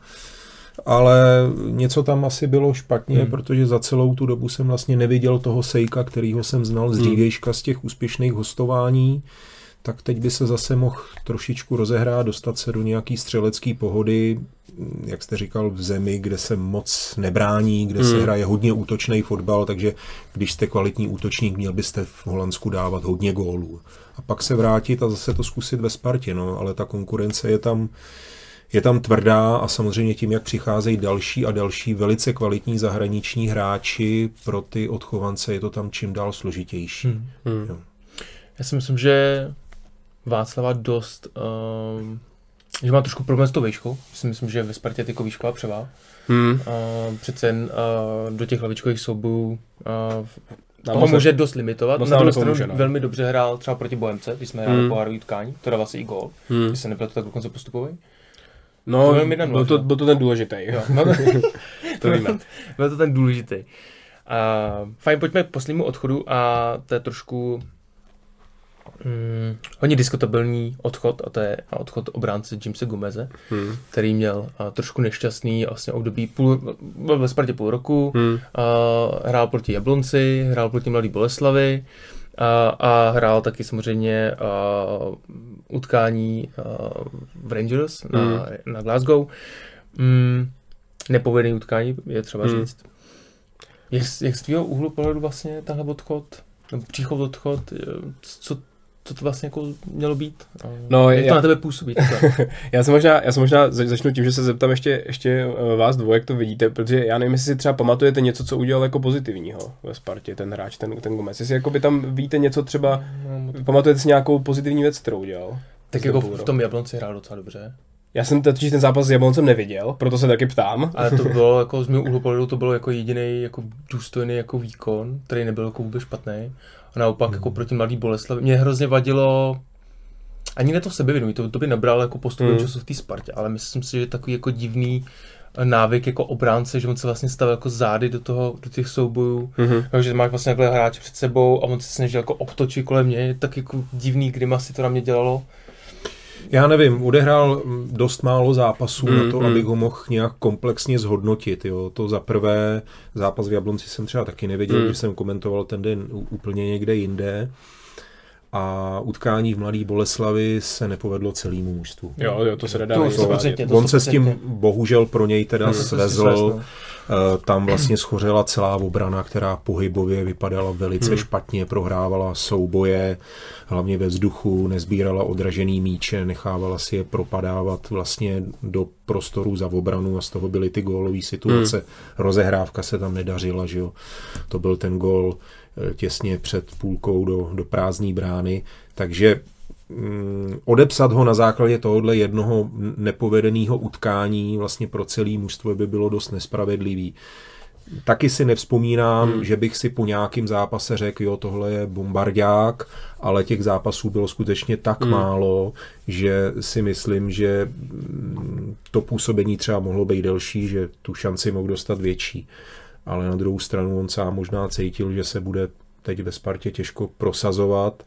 ale něco tam asi bylo špatně, hmm. protože za celou tu dobu jsem vlastně neviděl toho Sejka, kterýho jsem znal z dřívějška z těch úspěšných hostování. Tak teď by se zase mohl trošičku rozehrát, dostat se do nějaký střelecký pohody, jak jste říkal, v zemi, kde se moc nebrání, kde hmm. se hraje hodně útočný fotbal, takže když jste kvalitní útočník, měl byste v Holandsku dávat hodně gólů. A pak se vrátit a zase to zkusit ve Spartě, no, ale ta konkurence je tam, je tam tvrdá a samozřejmě tím, jak přicházejí další a další velice kvalitní zahraniční hráči, pro ty odchovance je to tam čím dál složitější. Hmm. Hmm. Já si myslím, že Václava dost, um, že má trošku problém s tou výškou. Si myslím, že ve Spartě tyko výšková převá. Hmm. Uh, přece jen uh, do těch hlavičkových soubojů uh, ho může dost limitovat. Na druhou stranu no. velmi dobře hrál třeba proti Bohemce, když jsme hráli hmm. pohárový utkání, to dával si i gól, hmm. když se nebyl to tak dokonce postupový. No, to byl, byl, to, byl to ten důležitý. Jo. No, to víme. Byl to ten důležitý. Uh, fajn, pojďme k poslednímu odchodu a to je trošku Hmm, hodně diskutabilní odchod, a to je odchod obránce Jamese Gomeze, hmm. který měl a, trošku nešťastný vlastně období půl, ve Spartě půl roku, hmm. a, hrál proti Jablonci, hrál proti Mladý Boleslavi A, a hrál taky samozřejmě uh, utkání uh, v Rangers na, mm. na Glasgow. Mm, nepovedený utkání, je třeba mm. říct. Jak, jak z tvýho úhlu pohledu vlastně tenhle odchod, nebo příchod odchod, co, co to vlastně jako mělo být? No, jak já, to na tebe působí? já jsem možná, já jsem možná začnu tím, že se zeptám ještě, ještě vás dvou, jak to vidíte, protože já nevím, jestli si třeba pamatujete něco, co udělal jako pozitivního ve Spartě, ten hráč, ten, ten Gomez. Jestli jako by tam víte něco třeba, no, to... pamatujete si nějakou pozitivní věc, kterou udělal? Tak jako v tom Jablonci hrál docela dobře. Já jsem totiž ten zápas s Jabloncem neviděl, proto se taky ptám. Ale to bylo jako z mého úhlu pohledu to bylo jako jediný jako důstojný jako výkon, který nebyl jako vůbec špatný. A naopak mm. jako proti Mladý Boleslavi mě hrozně vadilo ani ne to sebevědomí, to, to by nabral jako postupem mm. času v té Spartě, ale myslím si, že takový jako divný návyk jako obránce, že on se vlastně stavil jako zády do toho, do těch soubojů, mm-hmm. takže máš vlastně takhle hráče před sebou a on se snažil jako obtočit kolem mě, tak jako divný grimasy to na mě dělalo. Já nevím, odehrál dost málo zápasů mm, na to, mm. abych ho mohl nějak komplexně zhodnotit. Jo. To za prvé, zápas v Jablonci jsem třeba taky nevěděl, mm. že jsem komentoval ten den úplně někde jinde. A utkání v Mladý Boleslavi se nepovedlo celému mužstvu. Jo, jo, to se nedá to, to, to On se s tím bohužel pro něj teda mm. svezl. Tam vlastně schořela celá obrana, která pohybově vypadala velice hmm. špatně, prohrávala souboje, hlavně ve vzduchu, nezbírala odražený míče, nechávala si je propadávat vlastně do prostoru za obranu a z toho byly ty gólové situace. Hmm. Rozehrávka se tam nedařila, že jo. To byl ten gól těsně před půlkou do, do prázdné brány, takže odepsat ho na základě tohohle jednoho nepovedeného utkání vlastně pro celý mužstvo by bylo dost nespravedlivý. Taky si nevzpomínám, hmm. že bych si po nějakém zápase řekl, jo, tohle je bombardák, ale těch zápasů bylo skutečně tak hmm. málo, že si myslím, že to působení třeba mohlo být delší, že tu šanci mohl dostat větší. Ale na druhou stranu on sám možná cítil, že se bude teď ve Spartě těžko prosazovat,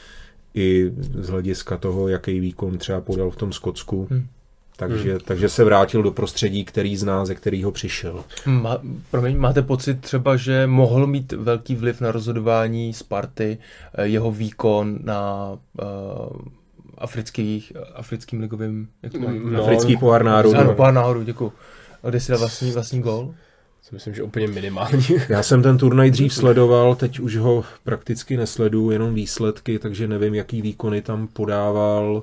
i z hlediska toho, jaký výkon třeba podal v tom Skotsku. Hmm. Takže, hmm. takže se vrátil do prostředí, který zná, ze kterého přišel. Má, promiň, máte pocit třeba, že mohl mít velký vliv na rozhodování Sparty, jeho výkon na uh, afrických, africkým ligovým... Jak to no, africký pohár národů. Ano, pohár národů, děkuji. Kde si dal vlastní, vlastní gól? Myslím, že úplně minimální. Já jsem ten turnaj dřív sledoval, teď už ho prakticky nesleduju, jenom výsledky, takže nevím, jaký výkony tam podával.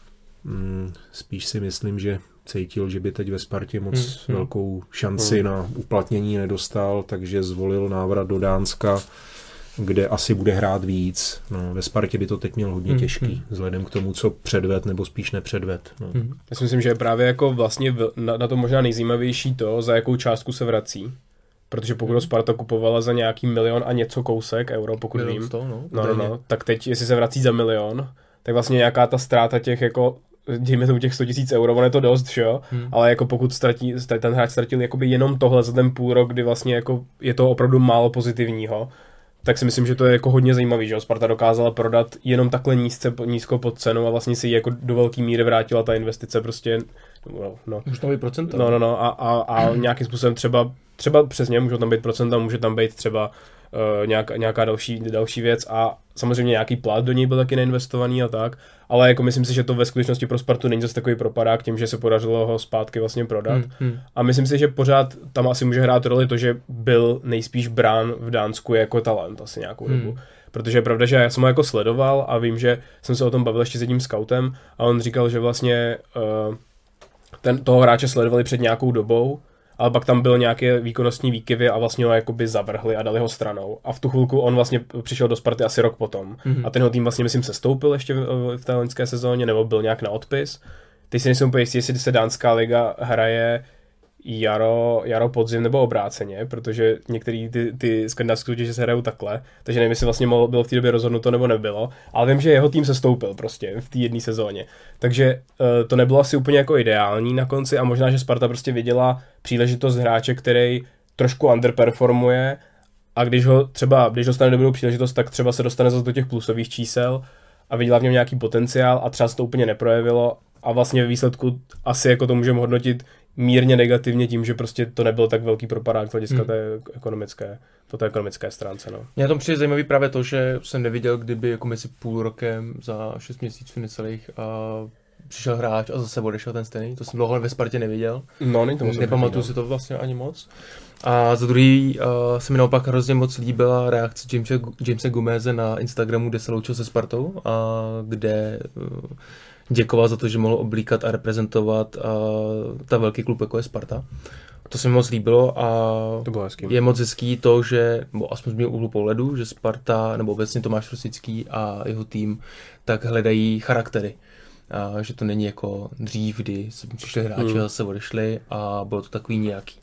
Spíš si myslím, že cítil, že by teď ve Spartě moc hmm. velkou šanci hmm. na uplatnění nedostal, takže zvolil návrat do Dánska, kde asi bude hrát víc. No, ve Spartě by to teď měl hodně těžký, vzhledem k tomu, co předved nebo spíš nepředved. No. Já si myslím, že je právě jako vlastně na, na to možná nejzajímavější to, za jakou částku se vrací. Protože pokud ho Sparta kupovala za nějaký milion a něco kousek euro, pokud milion vím, sto, no, no, no, no, tak teď, jestli se vrací za milion, tak vlastně nějaká ta ztráta těch jako dejme tomu těch sto tisíc euro, on je to dost, jo? Hmm. Ale jako pokud ztratí, ten hráč ztratil jakoby jenom tohle za ten půl rok, kdy vlastně jako je to opravdu málo pozitivního, tak si myslím, že to je jako hodně zajímavý, že jo? Sparta dokázala prodat jenom takhle nízce, nízko pod cenu a vlastně si ji jako do velké míry vrátila ta investice prostě, no, no. Může tam být procenta. No, no, no a, a, a nějakým způsobem třeba, třeba přesně můžou tam být procenta, může tam být třeba uh, nějak, nějaká další, další věc a samozřejmě nějaký plat do něj byl taky neinvestovaný a tak, ale jako myslím si, že to ve skutečnosti pro Spartu není zase takový propadák tím, že se podařilo ho zpátky vlastně prodat. Hmm, hmm. A myslím si, že pořád tam asi může hrát roli to, že byl nejspíš brán v Dánsku jako talent asi nějakou hmm. dobu. Protože je pravda, že já jsem ho jako sledoval a vím, že jsem se o tom bavil ještě s jedním scoutem a on říkal, že vlastně uh, ten, toho hráče sledovali před nějakou dobou, ale pak tam byl nějaké výkonnostní výkyvy a vlastně ho jakoby zavrhli a dali ho stranou. A v tu chvilku on vlastně přišel do Sparty asi rok potom. Mm-hmm. A ten jeho tým vlastně, myslím, sestoupil ještě v, v té loňské sezóně, nebo byl nějak na odpis. Teď si nejsem úplně jistý, jestli se dánská liga hraje jaro, jaro podzim nebo obráceně, protože některé ty, ty skandinávské soutěže se hrajou takhle, takže nevím, jestli vlastně mohlo, bylo v té době rozhodnuto nebo nebylo, ale vím, že jeho tým sestoupil prostě v té jedné sezóně. Takže uh, to nebylo asi úplně jako ideální na konci a možná, že Sparta prostě viděla příležitost hráče, který trošku underperformuje a když ho třeba, když dostane dobrou příležitost, tak třeba se dostane zase do těch plusových čísel a viděla v něm nějaký potenciál a třeba se to úplně neprojevilo a vlastně ve výsledku asi jako to můžeme hodnotit mírně negativně tím, že prostě to nebyl tak velký propadák z hlediska Hmm. té ekonomické, po té ekonomické stránce. No. Mě na tom přijde zajímavý právě to, že jsem neviděl, kdyby jako mezi půl rokem za šest měsíců necelých a přišel hráč a zase odešel ten stejný. To jsem dlouho ve Spartě neviděl. No, není to moc Nepamatuju dobrý, si to vlastně ani moc. A za druhý uh, se mi naopak hrozně moc líbila reakce Jamesa, Jamesa Gomeze na Instagramu, kde se loučil se Spartou a kde uh, děkoval za to, že mohl oblíkat a reprezentovat uh, ta velký klub, jako je Sparta. To se mi moc líbilo a To bylo hezký. je moc hezký to, že, nebo aspoň z mého úhlu pohledu, že Sparta, nebo obecně Tomáš Rosický a jeho tým, tak hledají charaktery. A že to není jako dřív, kdy se přišli hráči Hmm. a zase odešli a bylo to takový nějaký.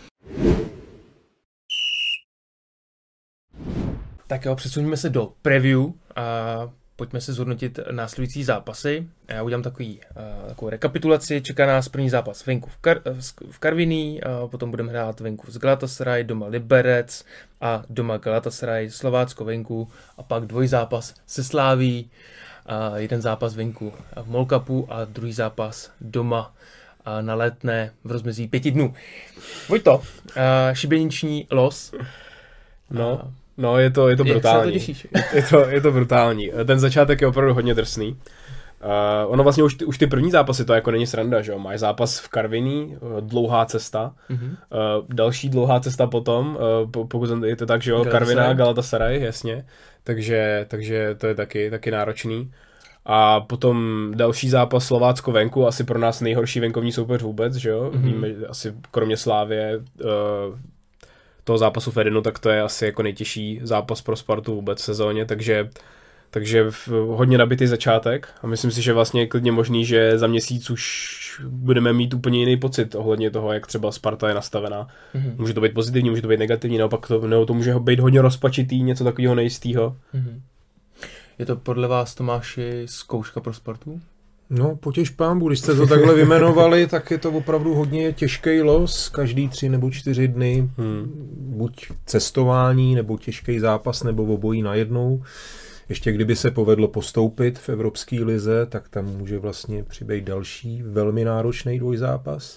Tak jo, přesuníme se do preview a pojďme se zhodnotit následující zápasy. Já udělám takový, uh, takovou rekapitulaci. Čeká nás první zápas venku v, Kar- v Karviní, uh, potom budeme hrát venku s Galatasaray, doma Liberec a doma Galatasaray, Slovácko venku a pak dvojzápas se Sláví, uh, jeden zápas venku v Molkapu a druhý zápas doma uh, na Letné v rozmezí pěti dnů. Vojto, uh, šibeniční los. No. Uh, No, je to, je to Jak se na brutální. to těšíš? Je to, je to brutální. Ten začátek je opravdu hodně drsný. Uh, ono vlastně už ty, už ty první zápasy, to jako není sranda, že jo? Máš zápas v Karviní, dlouhá cesta. Mm-hmm. Uh, další dlouhá cesta potom, uh, pokud je to tak, že jo, Galatasaray. Karviná, Galatasaray, jasně. Takže, takže to je taky, taky náročný. A potom další zápas Slovácko venku, asi pro nás nejhorší venkovní soupeř vůbec, že jo? Mhm. Víme, asi kromě Slávie, uh, toho zápasu v Edenu, tak to je asi jako nejtěžší zápas pro Spartu vůbec v sezóně, takže, takže v, hodně nabitý začátek a myslím si, že vlastně je klidně možný, že za měsíc už budeme mít úplně jiný pocit ohledně toho, jak třeba Sparta je nastavená. Mm-hmm. Může to být pozitivní, může to být negativní, naopak to, nebo to může být hodně rozpačitý, něco takového nejistého. Mm-hmm. Je to podle vás, Tomáši, zkouška pro Spartu? No, potěž pámbu, když jste to takhle vyjmenovali, tak je to opravdu hodně těžký los. Každý tři nebo čtyři dny, Hmm. buď cestování, nebo těžký zápas, nebo obojí najednou. Ještě kdyby se povedlo postoupit v Evropské lize, tak tam může vlastně přibýt další velmi náročný dvojzápas.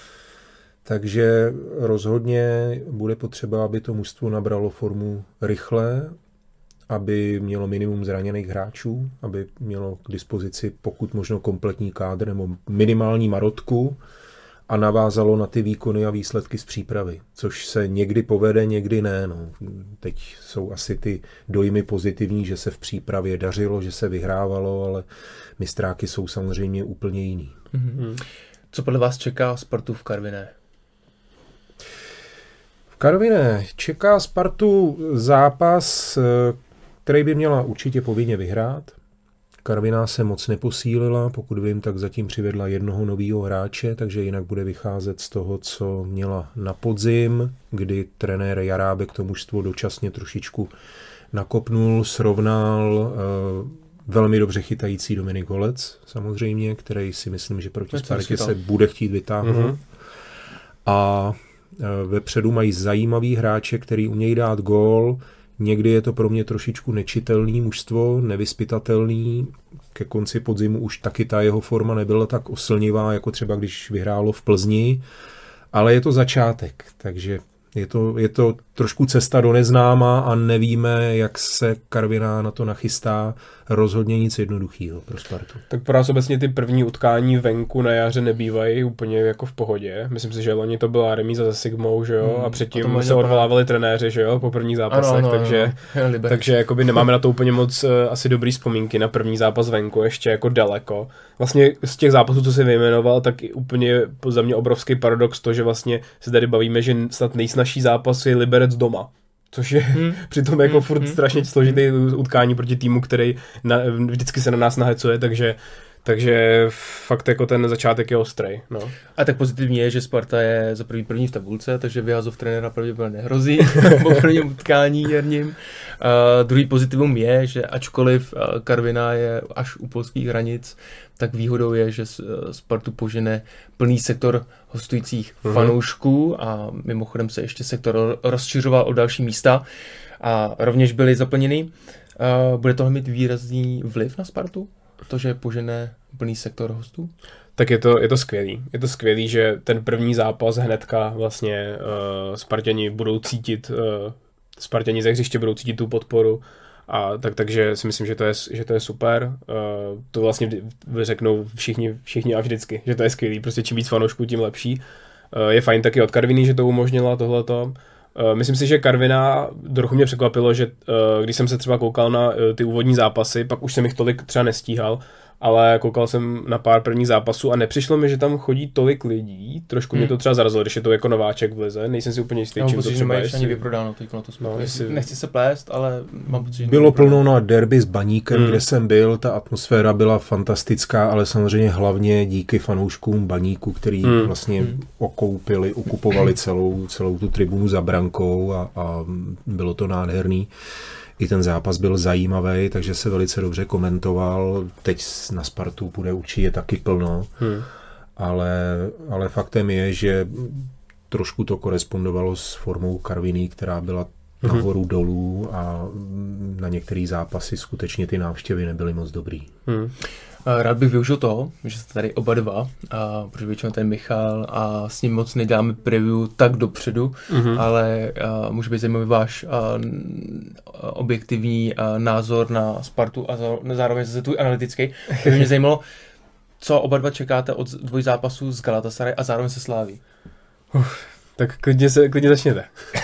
Takže rozhodně bude potřeba, aby to mužstvo nabralo formu rychle, aby mělo minimum zraněných hráčů, aby mělo k dispozici pokud možno kompletní kádr nebo minimální marotku a navázalo na ty výkony a výsledky z přípravy, což se někdy povede, někdy ne. No. Teď jsou asi ty dojmy pozitivní, že se v přípravě dařilo, že se vyhrávalo, ale mistráky jsou samozřejmě úplně jiný. Mm-hmm. Hmm. Co podle vás čeká Spartu v Karviné? V Karviné čeká Spartu zápas, který by měla určitě povinně vyhrát. Karviná se moc neposílila, pokud vím, tak zatím přivedla jednoho nového hráče, takže jinak bude vycházet z toho, co měla na podzim, kdy trenér Jarábek to mužstvo dočasně trošičku nakopnul, srovnal, velmi dobře chytající Dominik Holec samozřejmě, který si myslím, že proti Spartě se bude chtít vytáhnout. Mm-hmm. A vepředu mají zajímavý hráče, který umějí dát gól. Někdy je to pro mě trošičku nečitelný mužstvo, nevyspytatelný. Ke konci podzimu už taky ta jeho forma nebyla tak oslnivá, jako třeba když vyhrálo v Plzni. Ale je to začátek, takže je to, je to trošku cesta do neznáma a nevíme, jak se Karviná na to nachystá. Rozhodně nic jednoduchého pro Spartu. Tak pro nás obecně ty první utkání venku na jaře nebývají úplně jako v pohodě. Myslím si, že loni to byla remíza se Sigmou, že jo, Hmm, a předtím a to se odvolávali trenéři, že jo, po prvních zápasech, ano, ano, takže, ano. takže jakoby nemáme na to úplně moc uh, asi dobrý vzpomínky na první zápas venku, ještě jako daleko. Vlastně z těch zápasů, co jsi vyjmenoval, tak i úplně za mě obrovský paradox to, že vlastně se tady bavíme, že snad nejsnažší zápas je Liberec doma. Což je hmm. přitom jako hmm. furt hmm. strašně složitý utkání proti týmu, který na, vždycky se na nás nahecuje, takže, takže fakt jako ten začátek je ostrý. No. A tak pozitivní je, že Sparta je za první první v tabulce, takže vyhazov trenéra pravděpodobně nehrozí po prvním utkání jarním. Uh, druhý pozitivum je, že ačkoliv uh, Karviná je až u polských hranic, tak výhodou je, že Spartu požene plný sektor hostujících uh-huh. fanoušků a mimochodem se ještě sektor rozšiřoval o další místa a rovněž byly zaplněny. Uh, bude tohle mít výrazný vliv na Spartu? To, že požene plný sektor hostů? tak je to, je to skvělý. Je to skvělý, že ten první zápas hnedka vlastně uh, Spartani budou cítit, uh, Spartani ze hřiště budou cítit tu podporu. A tak, takže si myslím, že to je, že to je super. Uh, to vlastně řeknou všichni, všichni a vždycky, že to je skvělý. Prostě čím víc fanoušků, tím lepší. Uh, je fajn taky od Karviní, že to umožnila tohleto. Uh, myslím si, že Karviná, trochu mě překvapilo, že uh, když jsem se třeba koukal na uh, ty úvodní zápasy, pak už jsem jich tolik třeba nestíhal, ale koukal jsem na pár prvních zápasů a nepřišlo mi, že tam chodí tolik lidí. Trošku hmm. mě to třeba zarazilo, když je to jako nováček v lize. Nejsem si úplně jistý, čím to třeba je. Ani vyprodáno teď na to no, jestli... Nechci se plést, ale mám pocit, že bylo plno na derby s Baníkem, hmm. kde jsem byl, ta atmosféra byla fantastická, ale samozřejmě hlavně díky fanouškům Baníku, který hmm. vlastně hmm. okoupili, okupovali celou, celou tu tribunu za brankou a, a bylo to nádherný. I ten zápas byl zajímavý, takže se velice dobře komentoval. Teď na Spartu bude určitě taky plno, hmm. ale, ale faktem je, že trošku to korespondovalo s formou Karviní, která byla hmm. nahoru dolů a na některé zápasy skutečně ty návštěvy nebyly moc dobrý. Hmm. Rád bych využil toho, že jste tady oba dva, a protože většinou ten Michal a s ním moc neděláme preview tak dopředu, mm-hmm. ale a, může být zajímavý váš a, objektivní a, názor na Spartu a za, zároveň zase tvůj analytický. Takže mě zajímalo, co oba dva čekáte od dvoj zápasů s Galatasaray a zároveň se Slaví. Uf, tak klidně, se, klidně začněte.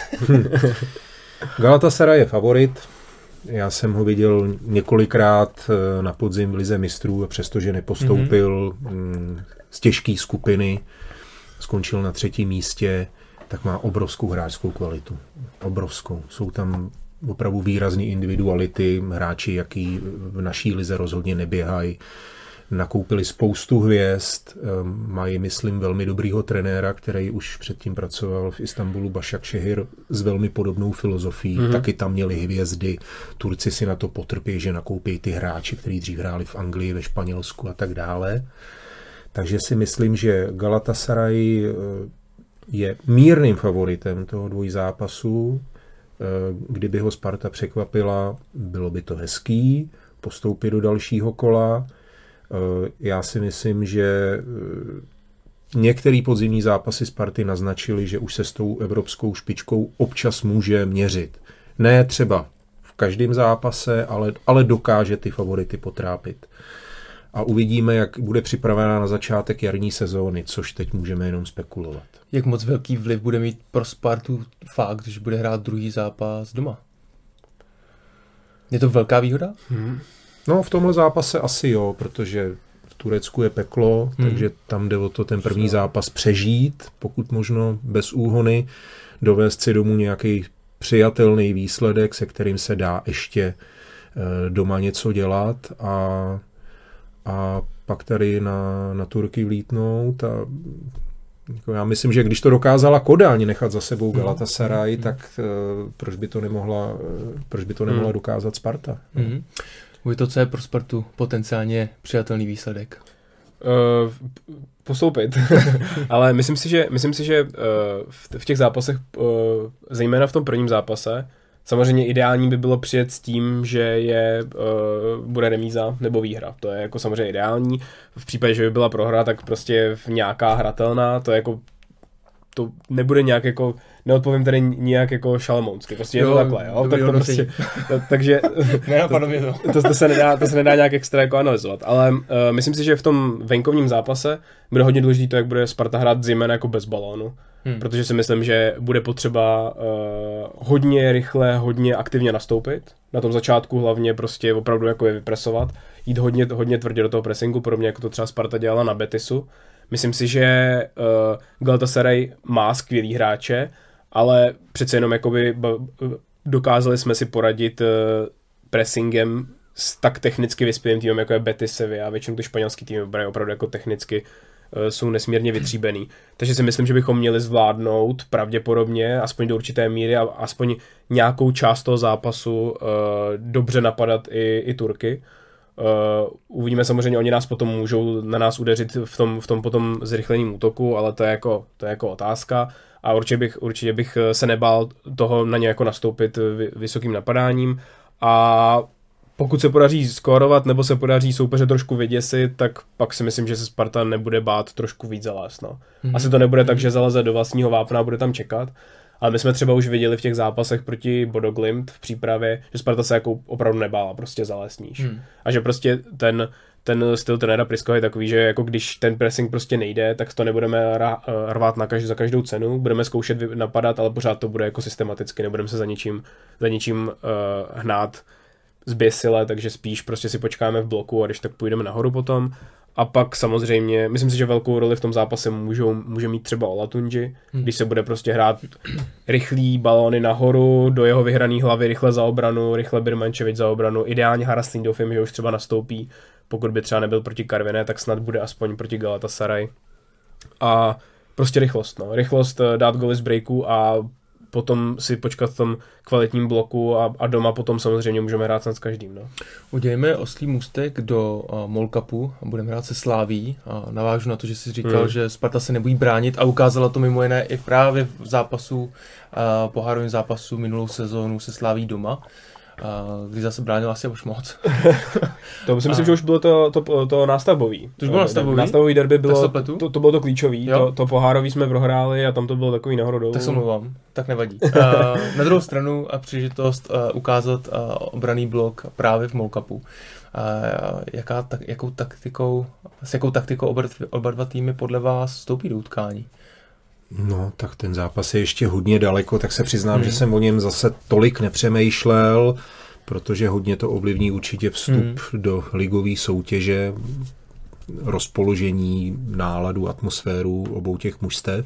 Galatasaray je favorit. Já jsem ho viděl několikrát na podzim v Lize mistrů a přestože nepostoupil mm-hmm. z těžké skupiny, skončil na třetím místě, tak má obrovskou hráčskou kvalitu. Obrovskou. Jsou tam opravdu výrazné individuality, hráči, jaký v naší lize rozhodně neběhají. Nakoupili spoustu hvězd, mají, myslím, velmi dobrýho trenéra, který už předtím pracoval v Istanbulu, Başakşehir, s velmi podobnou filozofií. Mm-hmm. Taky tam měli hvězdy. Turci si na to potrpí, že nakoupí ty hráči, kteří dřív hráli v Anglii, ve Španělsku a tak dále. Takže si myslím, že Galatasaray je mírným favoritem toho dvojzápasu. Kdyby ho Sparta překvapila, bylo by to hezký postoupit do dalšího kola. Já si myslím, že některé podzimní zápasy Sparty naznačily, že už se s tou evropskou špičkou občas může měřit. Ne třeba v každém zápase, ale, ale dokáže ty favority potrápit. A uvidíme, jak bude připravená na začátek jarní sezóny, což teď můžeme jenom spekulovat. Jak moc velký vliv bude mít pro Spartu fakt, když bude hrát druhý zápas doma? Je to velká výhoda? Hmm. No v tomhle zápase asi jo, protože v Turecku je peklo, hmm. takže tam jde o to ten první zápas přežít, pokud možno bez úhony, dovést si domů nějaký přijatelný výsledek, se kterým se dá ještě doma něco dělat a, a pak tady na, na Turky vlítnout a jako já myslím, že když to dokázala Kodaň nechat za sebou Galatasaray, hmm. tak uh, proč by to nemohla, proč by to nemohla hmm. dokázat Sparta? Hmm. Bude to, co je pro Spartu potenciálně přijatelný výsledek? Uh, postoupit. Ale myslím si, že, myslím si, že uh, v těch zápasech, uh, zejména v tom prvním zápase, samozřejmě ideální by bylo přijet s tím, že je uh, bude remíza nebo výhra. To je jako samozřejmě ideální. V případě, že by byla prohra, tak prostě nějaká hratelná, to je jako to nebude nějak jako, neodpovím tady nijak jako šalamounsky, prostě je to takhle, jo, tak to prostě, to, takže to, to, to, se nedá, to se nedá nějak extra jako analyzovat, ale uh, myslím si, že v tom venkovním zápase bude hodně důležité to, jak bude Sparta hrát zejména jako bez balónu, hmm. protože si myslím, že bude potřeba uh, hodně rychle, hodně aktivně nastoupit, na tom začátku hlavně prostě opravdu jako je vypresovat, jít hodně, hodně tvrdě do toho pressingu, podobně jako to třeba Sparta dělala na Betisu. Myslím si, že uh, Galatasaray má skvělý hráče, ale přece jenom jakoby b- b- dokázali jsme si poradit uh, pressingem s tak technicky vyspělým týmem, jako je Betis, Sevilla, a většinou ty španělský týmy brají opravdu jako technicky uh, jsou nesmírně vytříbený. Takže si myslím, že bychom měli zvládnout pravděpodobně, aspoň do určité míry, a aspoň nějakou část toho zápasu uh, dobře napadat i, i Turky. Uh, uvidíme samozřejmě, oni nás potom můžou na nás udeřit v tom, v tom potom zrychleném útoku, ale to je jako, to je jako otázka a určitě bych, určitě bych se nebál toho na ně jako nastoupit vysokým napadáním a pokud se podaří skórovat nebo se podaří soupeře trošku vyděsit, tak pak si myslím, že se Sparta nebude bát trošku víc zalézt. No. Mm-hmm. Asi to nebude tak, že zaleze do vlastního vápna a bude tam čekat. Ale my jsme třeba už viděli v těch zápasech proti Bodo Glimt v přípravě, že Sparta se jako opravdu nebála prostě zalézt níž. Mm. A že prostě ten, ten styl trenéra Priskova je takový, že jako když ten pressing prostě nejde, tak to nebudeme rvát na každou, za každou cenu, budeme zkoušet napadat, ale pořád to bude jako systematicky, nebudeme se za ničím, za ničím uh, hnát zběsile, takže spíš prostě si počkáme v bloku a když tak půjdeme nahoru potom. A pak samozřejmě, myslím si, že velkou roli v tom zápase můžou, může mít třeba Olatunji, hmm. když se bude prostě hrát rychlý balóny nahoru, do jeho vyhraný hlavy, rychle za obranu, rychle Birmančevič za obranu, ideálně Harastin doufám, že už třeba nastoupí, pokud by třeba nebyl proti Karviné, tak snad bude aspoň proti Galatasaray. A prostě rychlost, no. Rychlost, dát goly z breaku a potom si počkat v tom kvalitním bloku a, a doma potom samozřejmě můžeme hrát s každým. No. Udějeme oslý můstek do uh, Mall Cupu a budeme hrát se Slaví. A navážu na to, že jsi říkal, hmm. že Sparta se nebojí bránit a ukázala to mimo jiné i právě v zápasu, uh, pohárovém zápasu minulou sezónu se Slaví doma. Uh, kdy zase bránil asi už moc. To si myslím, a... že už bylo to, to, to nástavbový. To už bylo nástavový? Nástavový derby bylo, to, to bylo to klíčový, to, to pohárový jsme prohráli a tam to bylo takový nahoru dolů. Tak se mluvám, tak nevadí. Uh, na druhou stranu a příležitost uh, ukázat uh, obranný blok právě v Mall Cupu. Uh, jaká, tak, jakou taktikou, s jakou taktikou oba, oba dva týmy podle vás vstoupí do utkání? No, tak ten zápas je ještě hodně daleko, tak se přiznám, hmm. že jsem o něm zase tolik nepřemýšlel, protože hodně to ovlivní určitě vstup hmm. do ligové soutěže, rozpoložení, náladu, atmosféru obou těch mužstev.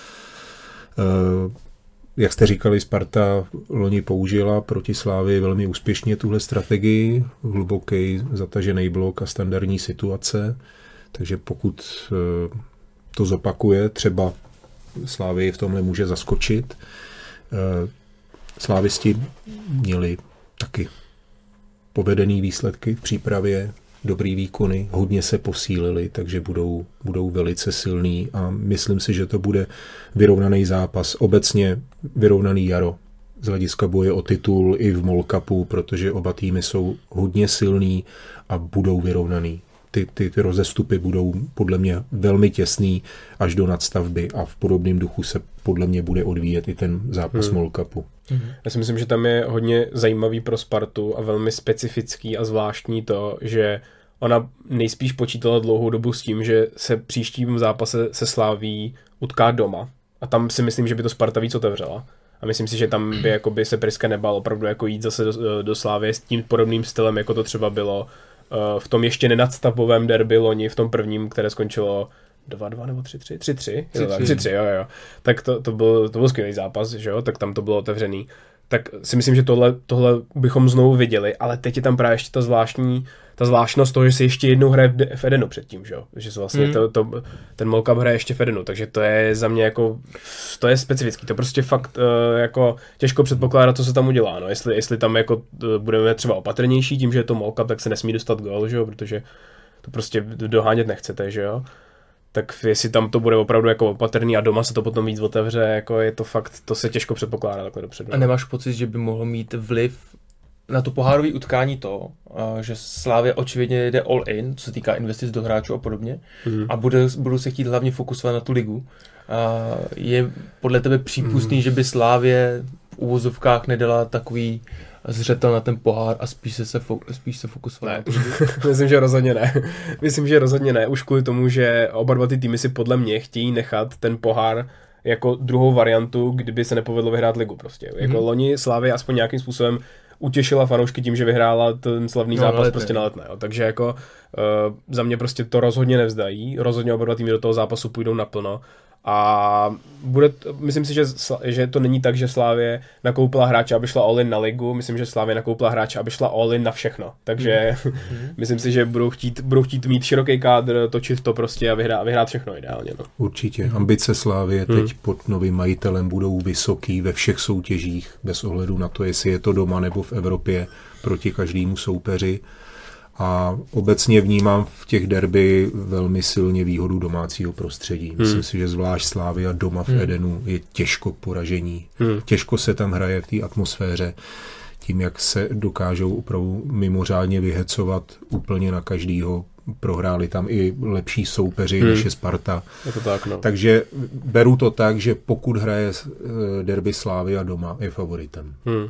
Jak jste říkali, Sparta loni použila proti Slávii velmi úspěšně tuhle strategii, hluboký zatažený blok a standardní situace, takže pokud to zopakuje, třeba Slávii v tomhle může zaskočit. Slávisti měli taky povedený výsledky v přípravě, dobrý výkony, hodně se posílili, takže budou, budou velice silný a myslím si, že to bude vyrovnaný zápas. Obecně vyrovnaný jaro z hlediska boje o titul i v Mall Cupu, protože oba týmy jsou hodně silný a budou vyrovnaný. Ty, ty, ty rozestupy budou podle mě velmi těsný až do nadstavby a v podobném duchu se podle mě bude odvíjet i ten zápas hmm. Mall Cupu. Hmm. Já si myslím, že tam je hodně zajímavý pro Spartu a velmi specifický a zvláštní to, že ona nejspíš počítala dlouhou dobu s tím, že se příštím zápase se Slaví utká doma a tam si myslím, že by to Sparta víc otevřela. A myslím si, že tam by jakoby se Priska nebál opravdu jako jít zase do, do Slávie s tím podobným stylem, jako to třeba bylo v tom ještě nenadstavbovém derby loni, v tom prvním, které skončilo dva dva nebo tři tři? tři tři? tři tři, jo, jo. Tak to, to, byl, to byl skvělý zápas, že jo? Tak tam to bylo otevřený. Tak si myslím, že tohle, tohle bychom znovu viděli, ale teď je tam právě ještě ta zvláštní, ta zvláštnost toho, že si ještě jednou hraje v, v Edenu předtím, že jo? Že vlastně mm. to, to, ten Mall Cup hraje ještě v Edenu, takže to je za mě jako, to je specifický, to prostě fakt uh, jako těžko předpokládat, co se tam udělá, no, jestli, jestli tam jako uh, budeme třeba opatrnější tím, že je to Mall Cup, tak se nesmí dostat gól, že jo, protože to prostě dohánět nechcete, že jo? Tak jestli tam to bude opravdu jako opatrný a doma se to potom víc otevře, jako je to fakt, to se těžko předpokládá takhle dopředu. A nemáš pocit, že by mohlo mít vliv na to pohárové utkání to, že Slavia očividně jde all in, co se týká investic do hráčů a podobně, mm. a bude, budou se chtít hlavně fokusovat na tu ligu. A je podle tebe přípustný, mm. že by Slavia v uvozovkách nedala takový zřetel na ten pohár a spíš se, se, fo- spíš se fokusovat na tu ligu? Myslím, že rozhodně ne. Myslím, že rozhodně ne. Už kvůli tomu, že oba dva ty týmy si podle mě chtějí nechat ten pohár jako druhou variantu, kdyby se nepovedlo vyhrát ligu prostě. Jako mm. loni Slavia aspoň nějakým způsobem utěšila fanoušky tím, že vyhrála ten slavný no, zápas na prostě na Letné. Jo. Takže jako uh, za mě prostě to rozhodně nevzdají. Rozhodně oba dva týmy do toho zápasu půjdou naplno. A bude, myslím si, že, že to není tak, že Slavie nakoupila hráče, aby šla all-in na ligu. Myslím, že Slavie nakoupila hráče, aby šla all-in na všechno. Takže mm. myslím si, že budou chtít, budou chtít mít široký kádr, točit to prostě a vyhrát, vyhrát všechno ideálně. No. Určitě. Ambice Slavie mm. teď pod novým majitelem budou vysoký ve všech soutěžích, bez ohledu na to, jestli je to doma nebo v Evropě, proti každému soupeři. A obecně vnímám v těch derby velmi silně výhodu domácího prostředí. Myslím hmm. si, že zvlášť Slavia doma v hmm. Edenu je těžko k poražení. Hmm. Těžko se tam hraje v té atmosféře. tím, jak se dokážou opravdu mimořádně vyhecovat úplně na každýho. Prohráli tam i lepší soupeři, hmm. než je Sparta. Je to tak, no. Takže beru to tak, že pokud hraje derby Slavia doma, je favoritem. Hmm.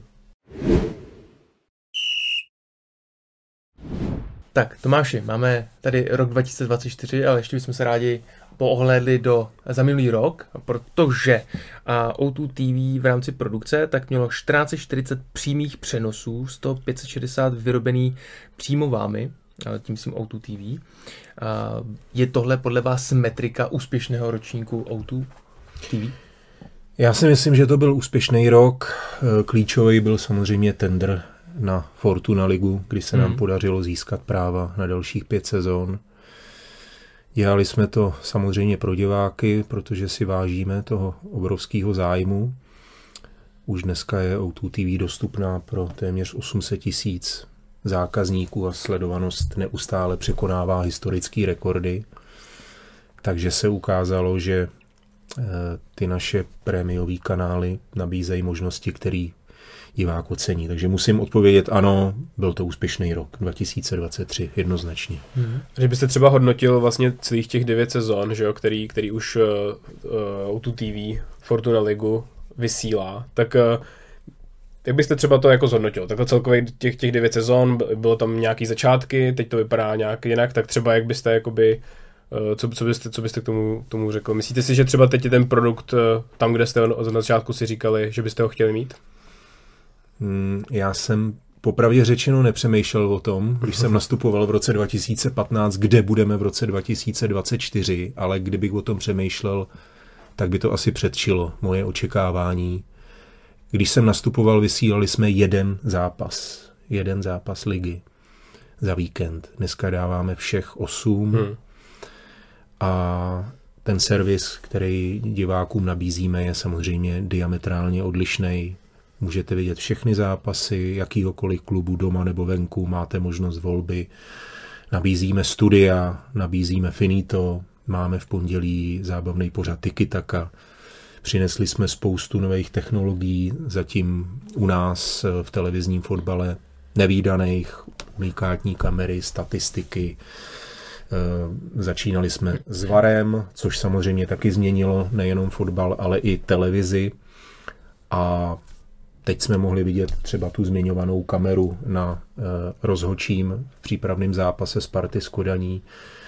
Tak, Tomáši, máme tady rok dva tisíce dvacet čtyři, ale ještě bychom se rádi poohlédli do za minulý rok, protože O dva T V v rámci produkce tak mělo čtrnáct set čtyřicet přímých přenosů, z toho pět set šedesát vyrobený přímo vámi, tím myslím O dva T V. Je tohle podle vás metrika úspěšného ročníku O dva T V? Já si myslím, že to byl úspěšný rok. Klíčový byl samozřejmě tender na Fortuna ligu, kdy se nám hmm. podařilo získat práva na dalších pět sezon. Dělali jsme to samozřejmě pro diváky, protože si vážíme toho obrovského zájmu. Už dneska je O dva T V dostupná pro téměř osm set tisíc zákazníků a sledovanost neustále překonává historické rekordy. Takže se ukázalo, že ty naše prémiové kanály nabízejí možnosti, které divák ocení. Takže musím odpovědět ano, byl to úspěšný rok dva tisíce dvacet tři, jednoznačně. Mm-hmm. Když byste třeba hodnotil vlastně celých těch devět sezon, že jo, který, který už uh, O dva T V Fortuna ligu vysílá, tak uh, jak byste třeba to jako zhodnotil? Takhle celkově těch, těch devět sezon, bylo tam nějaký začátky, teď to vypadá nějak jinak, tak třeba jak byste jakoby Co, co byste, co byste k tomu, tomu řekl? Myslíte si, že třeba teď je ten produkt tam, kde jste od začátku si říkali, že byste ho chtěli mít? Hmm, já jsem popravdě řečeno nepřemýšlel o tom, když jsem nastupoval v roce dva tisíce patnáct, kde budeme v roce dva tisíce dvacet čtyři, ale kdybych o tom přemýšlel, tak by to asi předčilo moje očekávání. Když jsem nastupoval, vysílali jsme jeden zápas. Jeden zápas ligy za víkend. Dneska dáváme všech osm. Hmm. A ten servis, který divákům nabízíme, je samozřejmě diametrálně odlišný. Můžete vidět všechny zápasy, jakýhokoliv klubu doma nebo venku, máte možnost volby. Nabízíme studia, nabízíme finito, máme v pondělí zábavný pořad Tiki Taka. Přinesli jsme spoustu nových technologií, zatím u nás v televizním fotbale nevídaných, unikátní kamery, statistiky. Začínali jsme s VARem, což samozřejmě taky změnilo nejenom fotbal, ale i televizi. A teď jsme mohli vidět třeba tu zmiňovanou kameru na rozhodčím v přípravném zápase Sparty s Kodaní.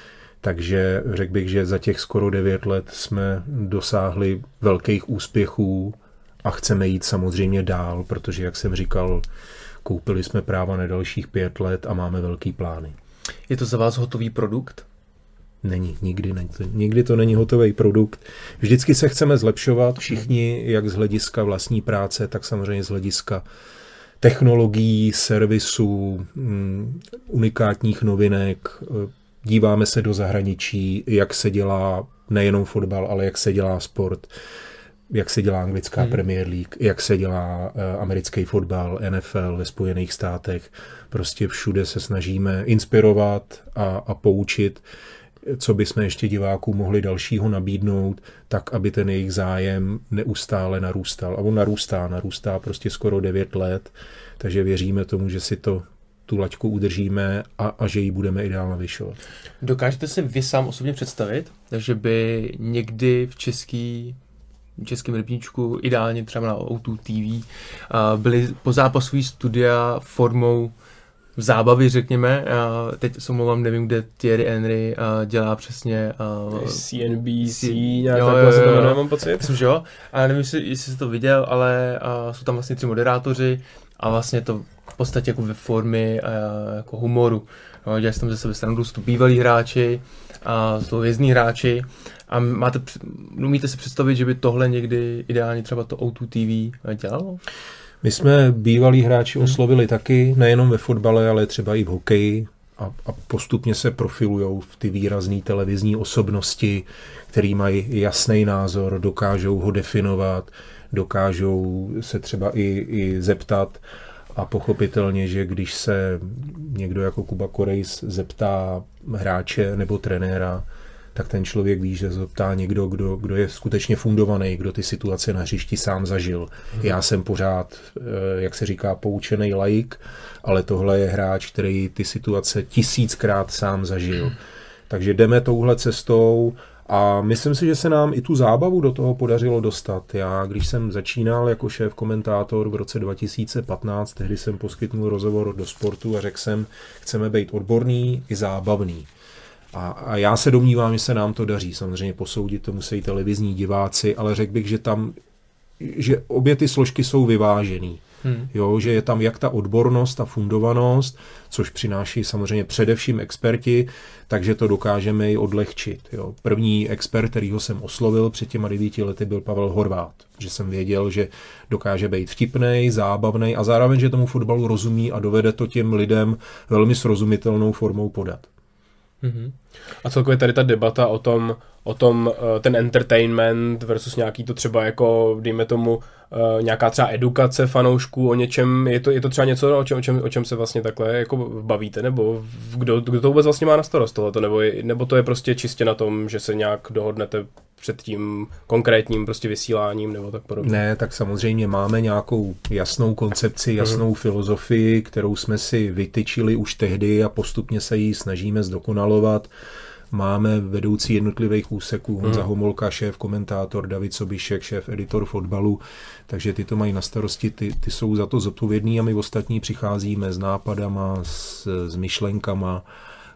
Takže řekl bych, že za těch skoro devět let jsme dosáhli velkých úspěchů a chceme jít samozřejmě dál, protože, jak jsem říkal, koupili jsme práva na dalších pět let a máme velký plány. Je to za vás hotový produkt? Není, nikdy, ne, nikdy to není hotový produkt. Vždycky se chceme zlepšovat, všichni, jak z hlediska vlastní práce, tak samozřejmě z hlediska technologií, servisů, unikátních novinek. Díváme se do zahraničí, jak se dělá nejenom fotbal, ale jak se dělá sport, jak se dělá anglická hmm. Premier League, jak se dělá uh, americký fotbal, N F L ve Spojených státech. Prostě všude se snažíme inspirovat a, a poučit, co bychom ještě divákům mohli dalšího nabídnout, tak, aby ten jejich zájem neustále narůstal. A on narůstá, narůstá prostě skoro devět let, takže věříme tomu, že si to tu laťku udržíme a, a že ji budeme i dál navyšovat. Dokážete si vy sám osobně představit, že by někdy v český v českém rybníčku, ideálně třeba na O dva T V, byly pozápasové studia formou zábavy, řekněme. Teď se omlouvám, nevím, kde Thierry Henry dělá přesně. C N B C, nějak takhle se to jmenuje, mám pocit. Myslím, že jo. A nevím, jestli, jestli jsi to viděl, ale jsou tam vlastně tři moderátoři a vlastně to v podstatě jako ve formě jako humoru. Dělají se tam ze sebe srandu, jsou to bývalí hráči a jsou to vězní hráči. A máte, umíte si představit, že by tohle někdy ideálně třeba to O dva T V dělalo? My jsme bývalí hráči oslovili taky, nejenom ve fotbale, ale třeba i v hokeji a, a postupně se profilujou v ty výrazné televizní osobnosti, který mají jasný názor, dokážou ho definovat, dokážou se třeba i, i zeptat a pochopitelně, že když se někdo jako Kuba Korejs zeptá hráče nebo trenéra, tak ten člověk ví, že se ptá někdo, kdo, kdo je skutečně fundovaný, kdo ty situace na hřišti sám zažil. Hmm. Já jsem pořád, jak se říká, poučený laik, ale tohle je hráč, který ty situace tisíckrát sám zažil. Hmm. Takže jdeme touhle cestou a myslím si, že se nám i tu zábavu do toho podařilo dostat. Já, když jsem začínal jako šéf komentátor v roce dva tisíce patnáct, tehdy jsem poskytnul rozhovor do Sportu a řekl jsem, chceme být odborný i zábavný. A, a já se domnívám, že se nám to daří. Samozřejmě posoudit to musí televizní diváci, ale řekl bych, že tam, že obě ty složky jsou vyvážený. Hmm. Jo, že je tam jak ta odbornost, ta fundovanost, což přináší samozřejmě především experti, takže to dokážeme i odlehčit. Jo. První expert, kterýho jsem oslovil před těma devíti lety, byl Pavel Horvát, že jsem věděl, že dokáže být vtipnej, zábavnej a zároveň, že tomu fotbalu rozumí a dovede to těm lidem velmi srozumitelnou formou podat. Mm-hmm. A celkově tady ta debata o tom, o tom ten entertainment versus nějaký to třeba jako, dejme tomu, nějaká třeba edukace fanoušků o něčem, je to, je to třeba něco, o čem, o, čem, o čem se vlastně takhle jako bavíte, nebo kdo, kdo to vůbec vlastně má na starost tohleto, nebo, je, nebo to je prostě čistě na tom, že se nějak dohodnete před tím konkrétním prostě vysíláním, nebo tak podobně? Ne, tak samozřejmě máme nějakou jasnou koncepci, jasnou uh-huh. filozofii, kterou jsme si vytyčili už tehdy a postupně se ji snažíme zdokonalovat. Máme vedoucí jednotlivých úseků, Honza hmm. Homolka, šéf komentátor, David Sobišek, šéf editor fotbalu, takže ty to mají na starosti, ty, ty jsou za to zodpovědní a my ostatní přicházíme s nápadama, s, s myšlenkama,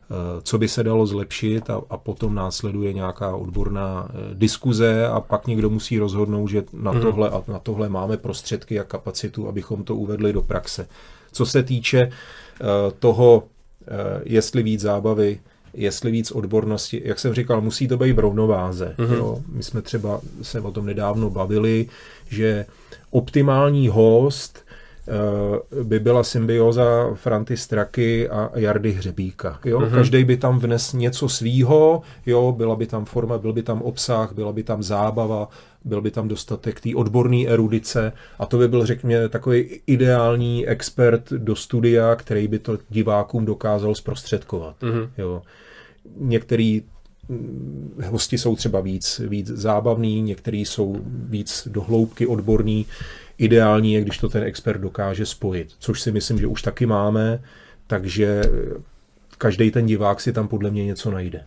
co by se dalo zlepšit a, a potom následuje nějaká odborná diskuze a pak někdo musí rozhodnout, že na tohle a na tohle máme prostředky a kapacitu, abychom to uvedli do praxe. Co se týče toho, jestli víc zábavy, jestli víc odbornosti, jak jsem říkal, musí to být v rovnováze. Mm-hmm. Jo. My jsme třeba se o tom nedávno bavili, že optimální host uh, by byla symbioza Franty Straky a Jardy Hřebíka. Jo. Mm-hmm. Každý by tam vnes něco svýho, jo, byla by tam forma, byl by tam obsah, byla by tam zábava, byl by tam dostatek té odborné erudice a to by byl, řekněme, takový ideální expert do studia, který by to divákům dokázal zprostředkovat. Mm-hmm. Jo. Některý hosti jsou třeba víc, víc zábavný, některý jsou víc do hloubky odborný. Ideální je, když to ten expert dokáže spojit, což si myslím, že už taky máme, takže každý ten divák si tam podle mě něco najde.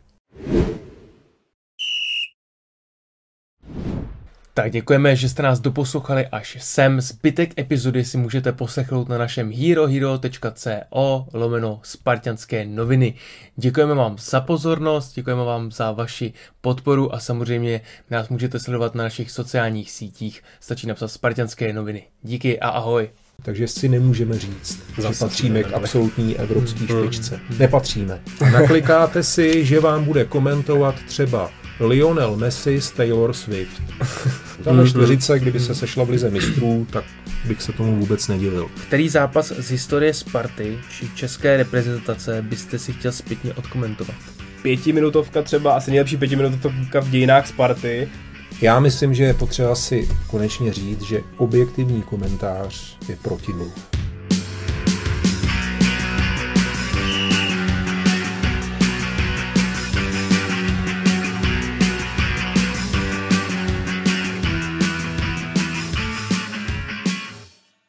Tak děkujeme, že jste nás doposlouchali až sem. Zbytek epizody si můžete poslechnout na našem herohero.co lomeno Spartanské noviny. Děkujeme vám za pozornost, děkujeme vám za vaši podporu a samozřejmě nás můžete sledovat na našich sociálních sítích. Stačí napsat Spartanské noviny. Díky a ahoj. Takže si nemůžeme říct, že patříme k absolutní evropské špičce. Nepatříme. Naklikáte si, že vám bude komentovat třeba Lionel Messi s Taylor Swift. Tahle čtveřice, kdyby se sešla v lize mistrů, tak bych se tomu vůbec nedivil. Který zápas z historie Sparty či české reprezentace byste si chtěl zpětně odkomentovat? Pětiminutovka třeba, asi nejlepší pětiminutovka v dějinách Sparty. Já myslím, že je potřeba si konečně říct, že objektivní komentář je protidluh.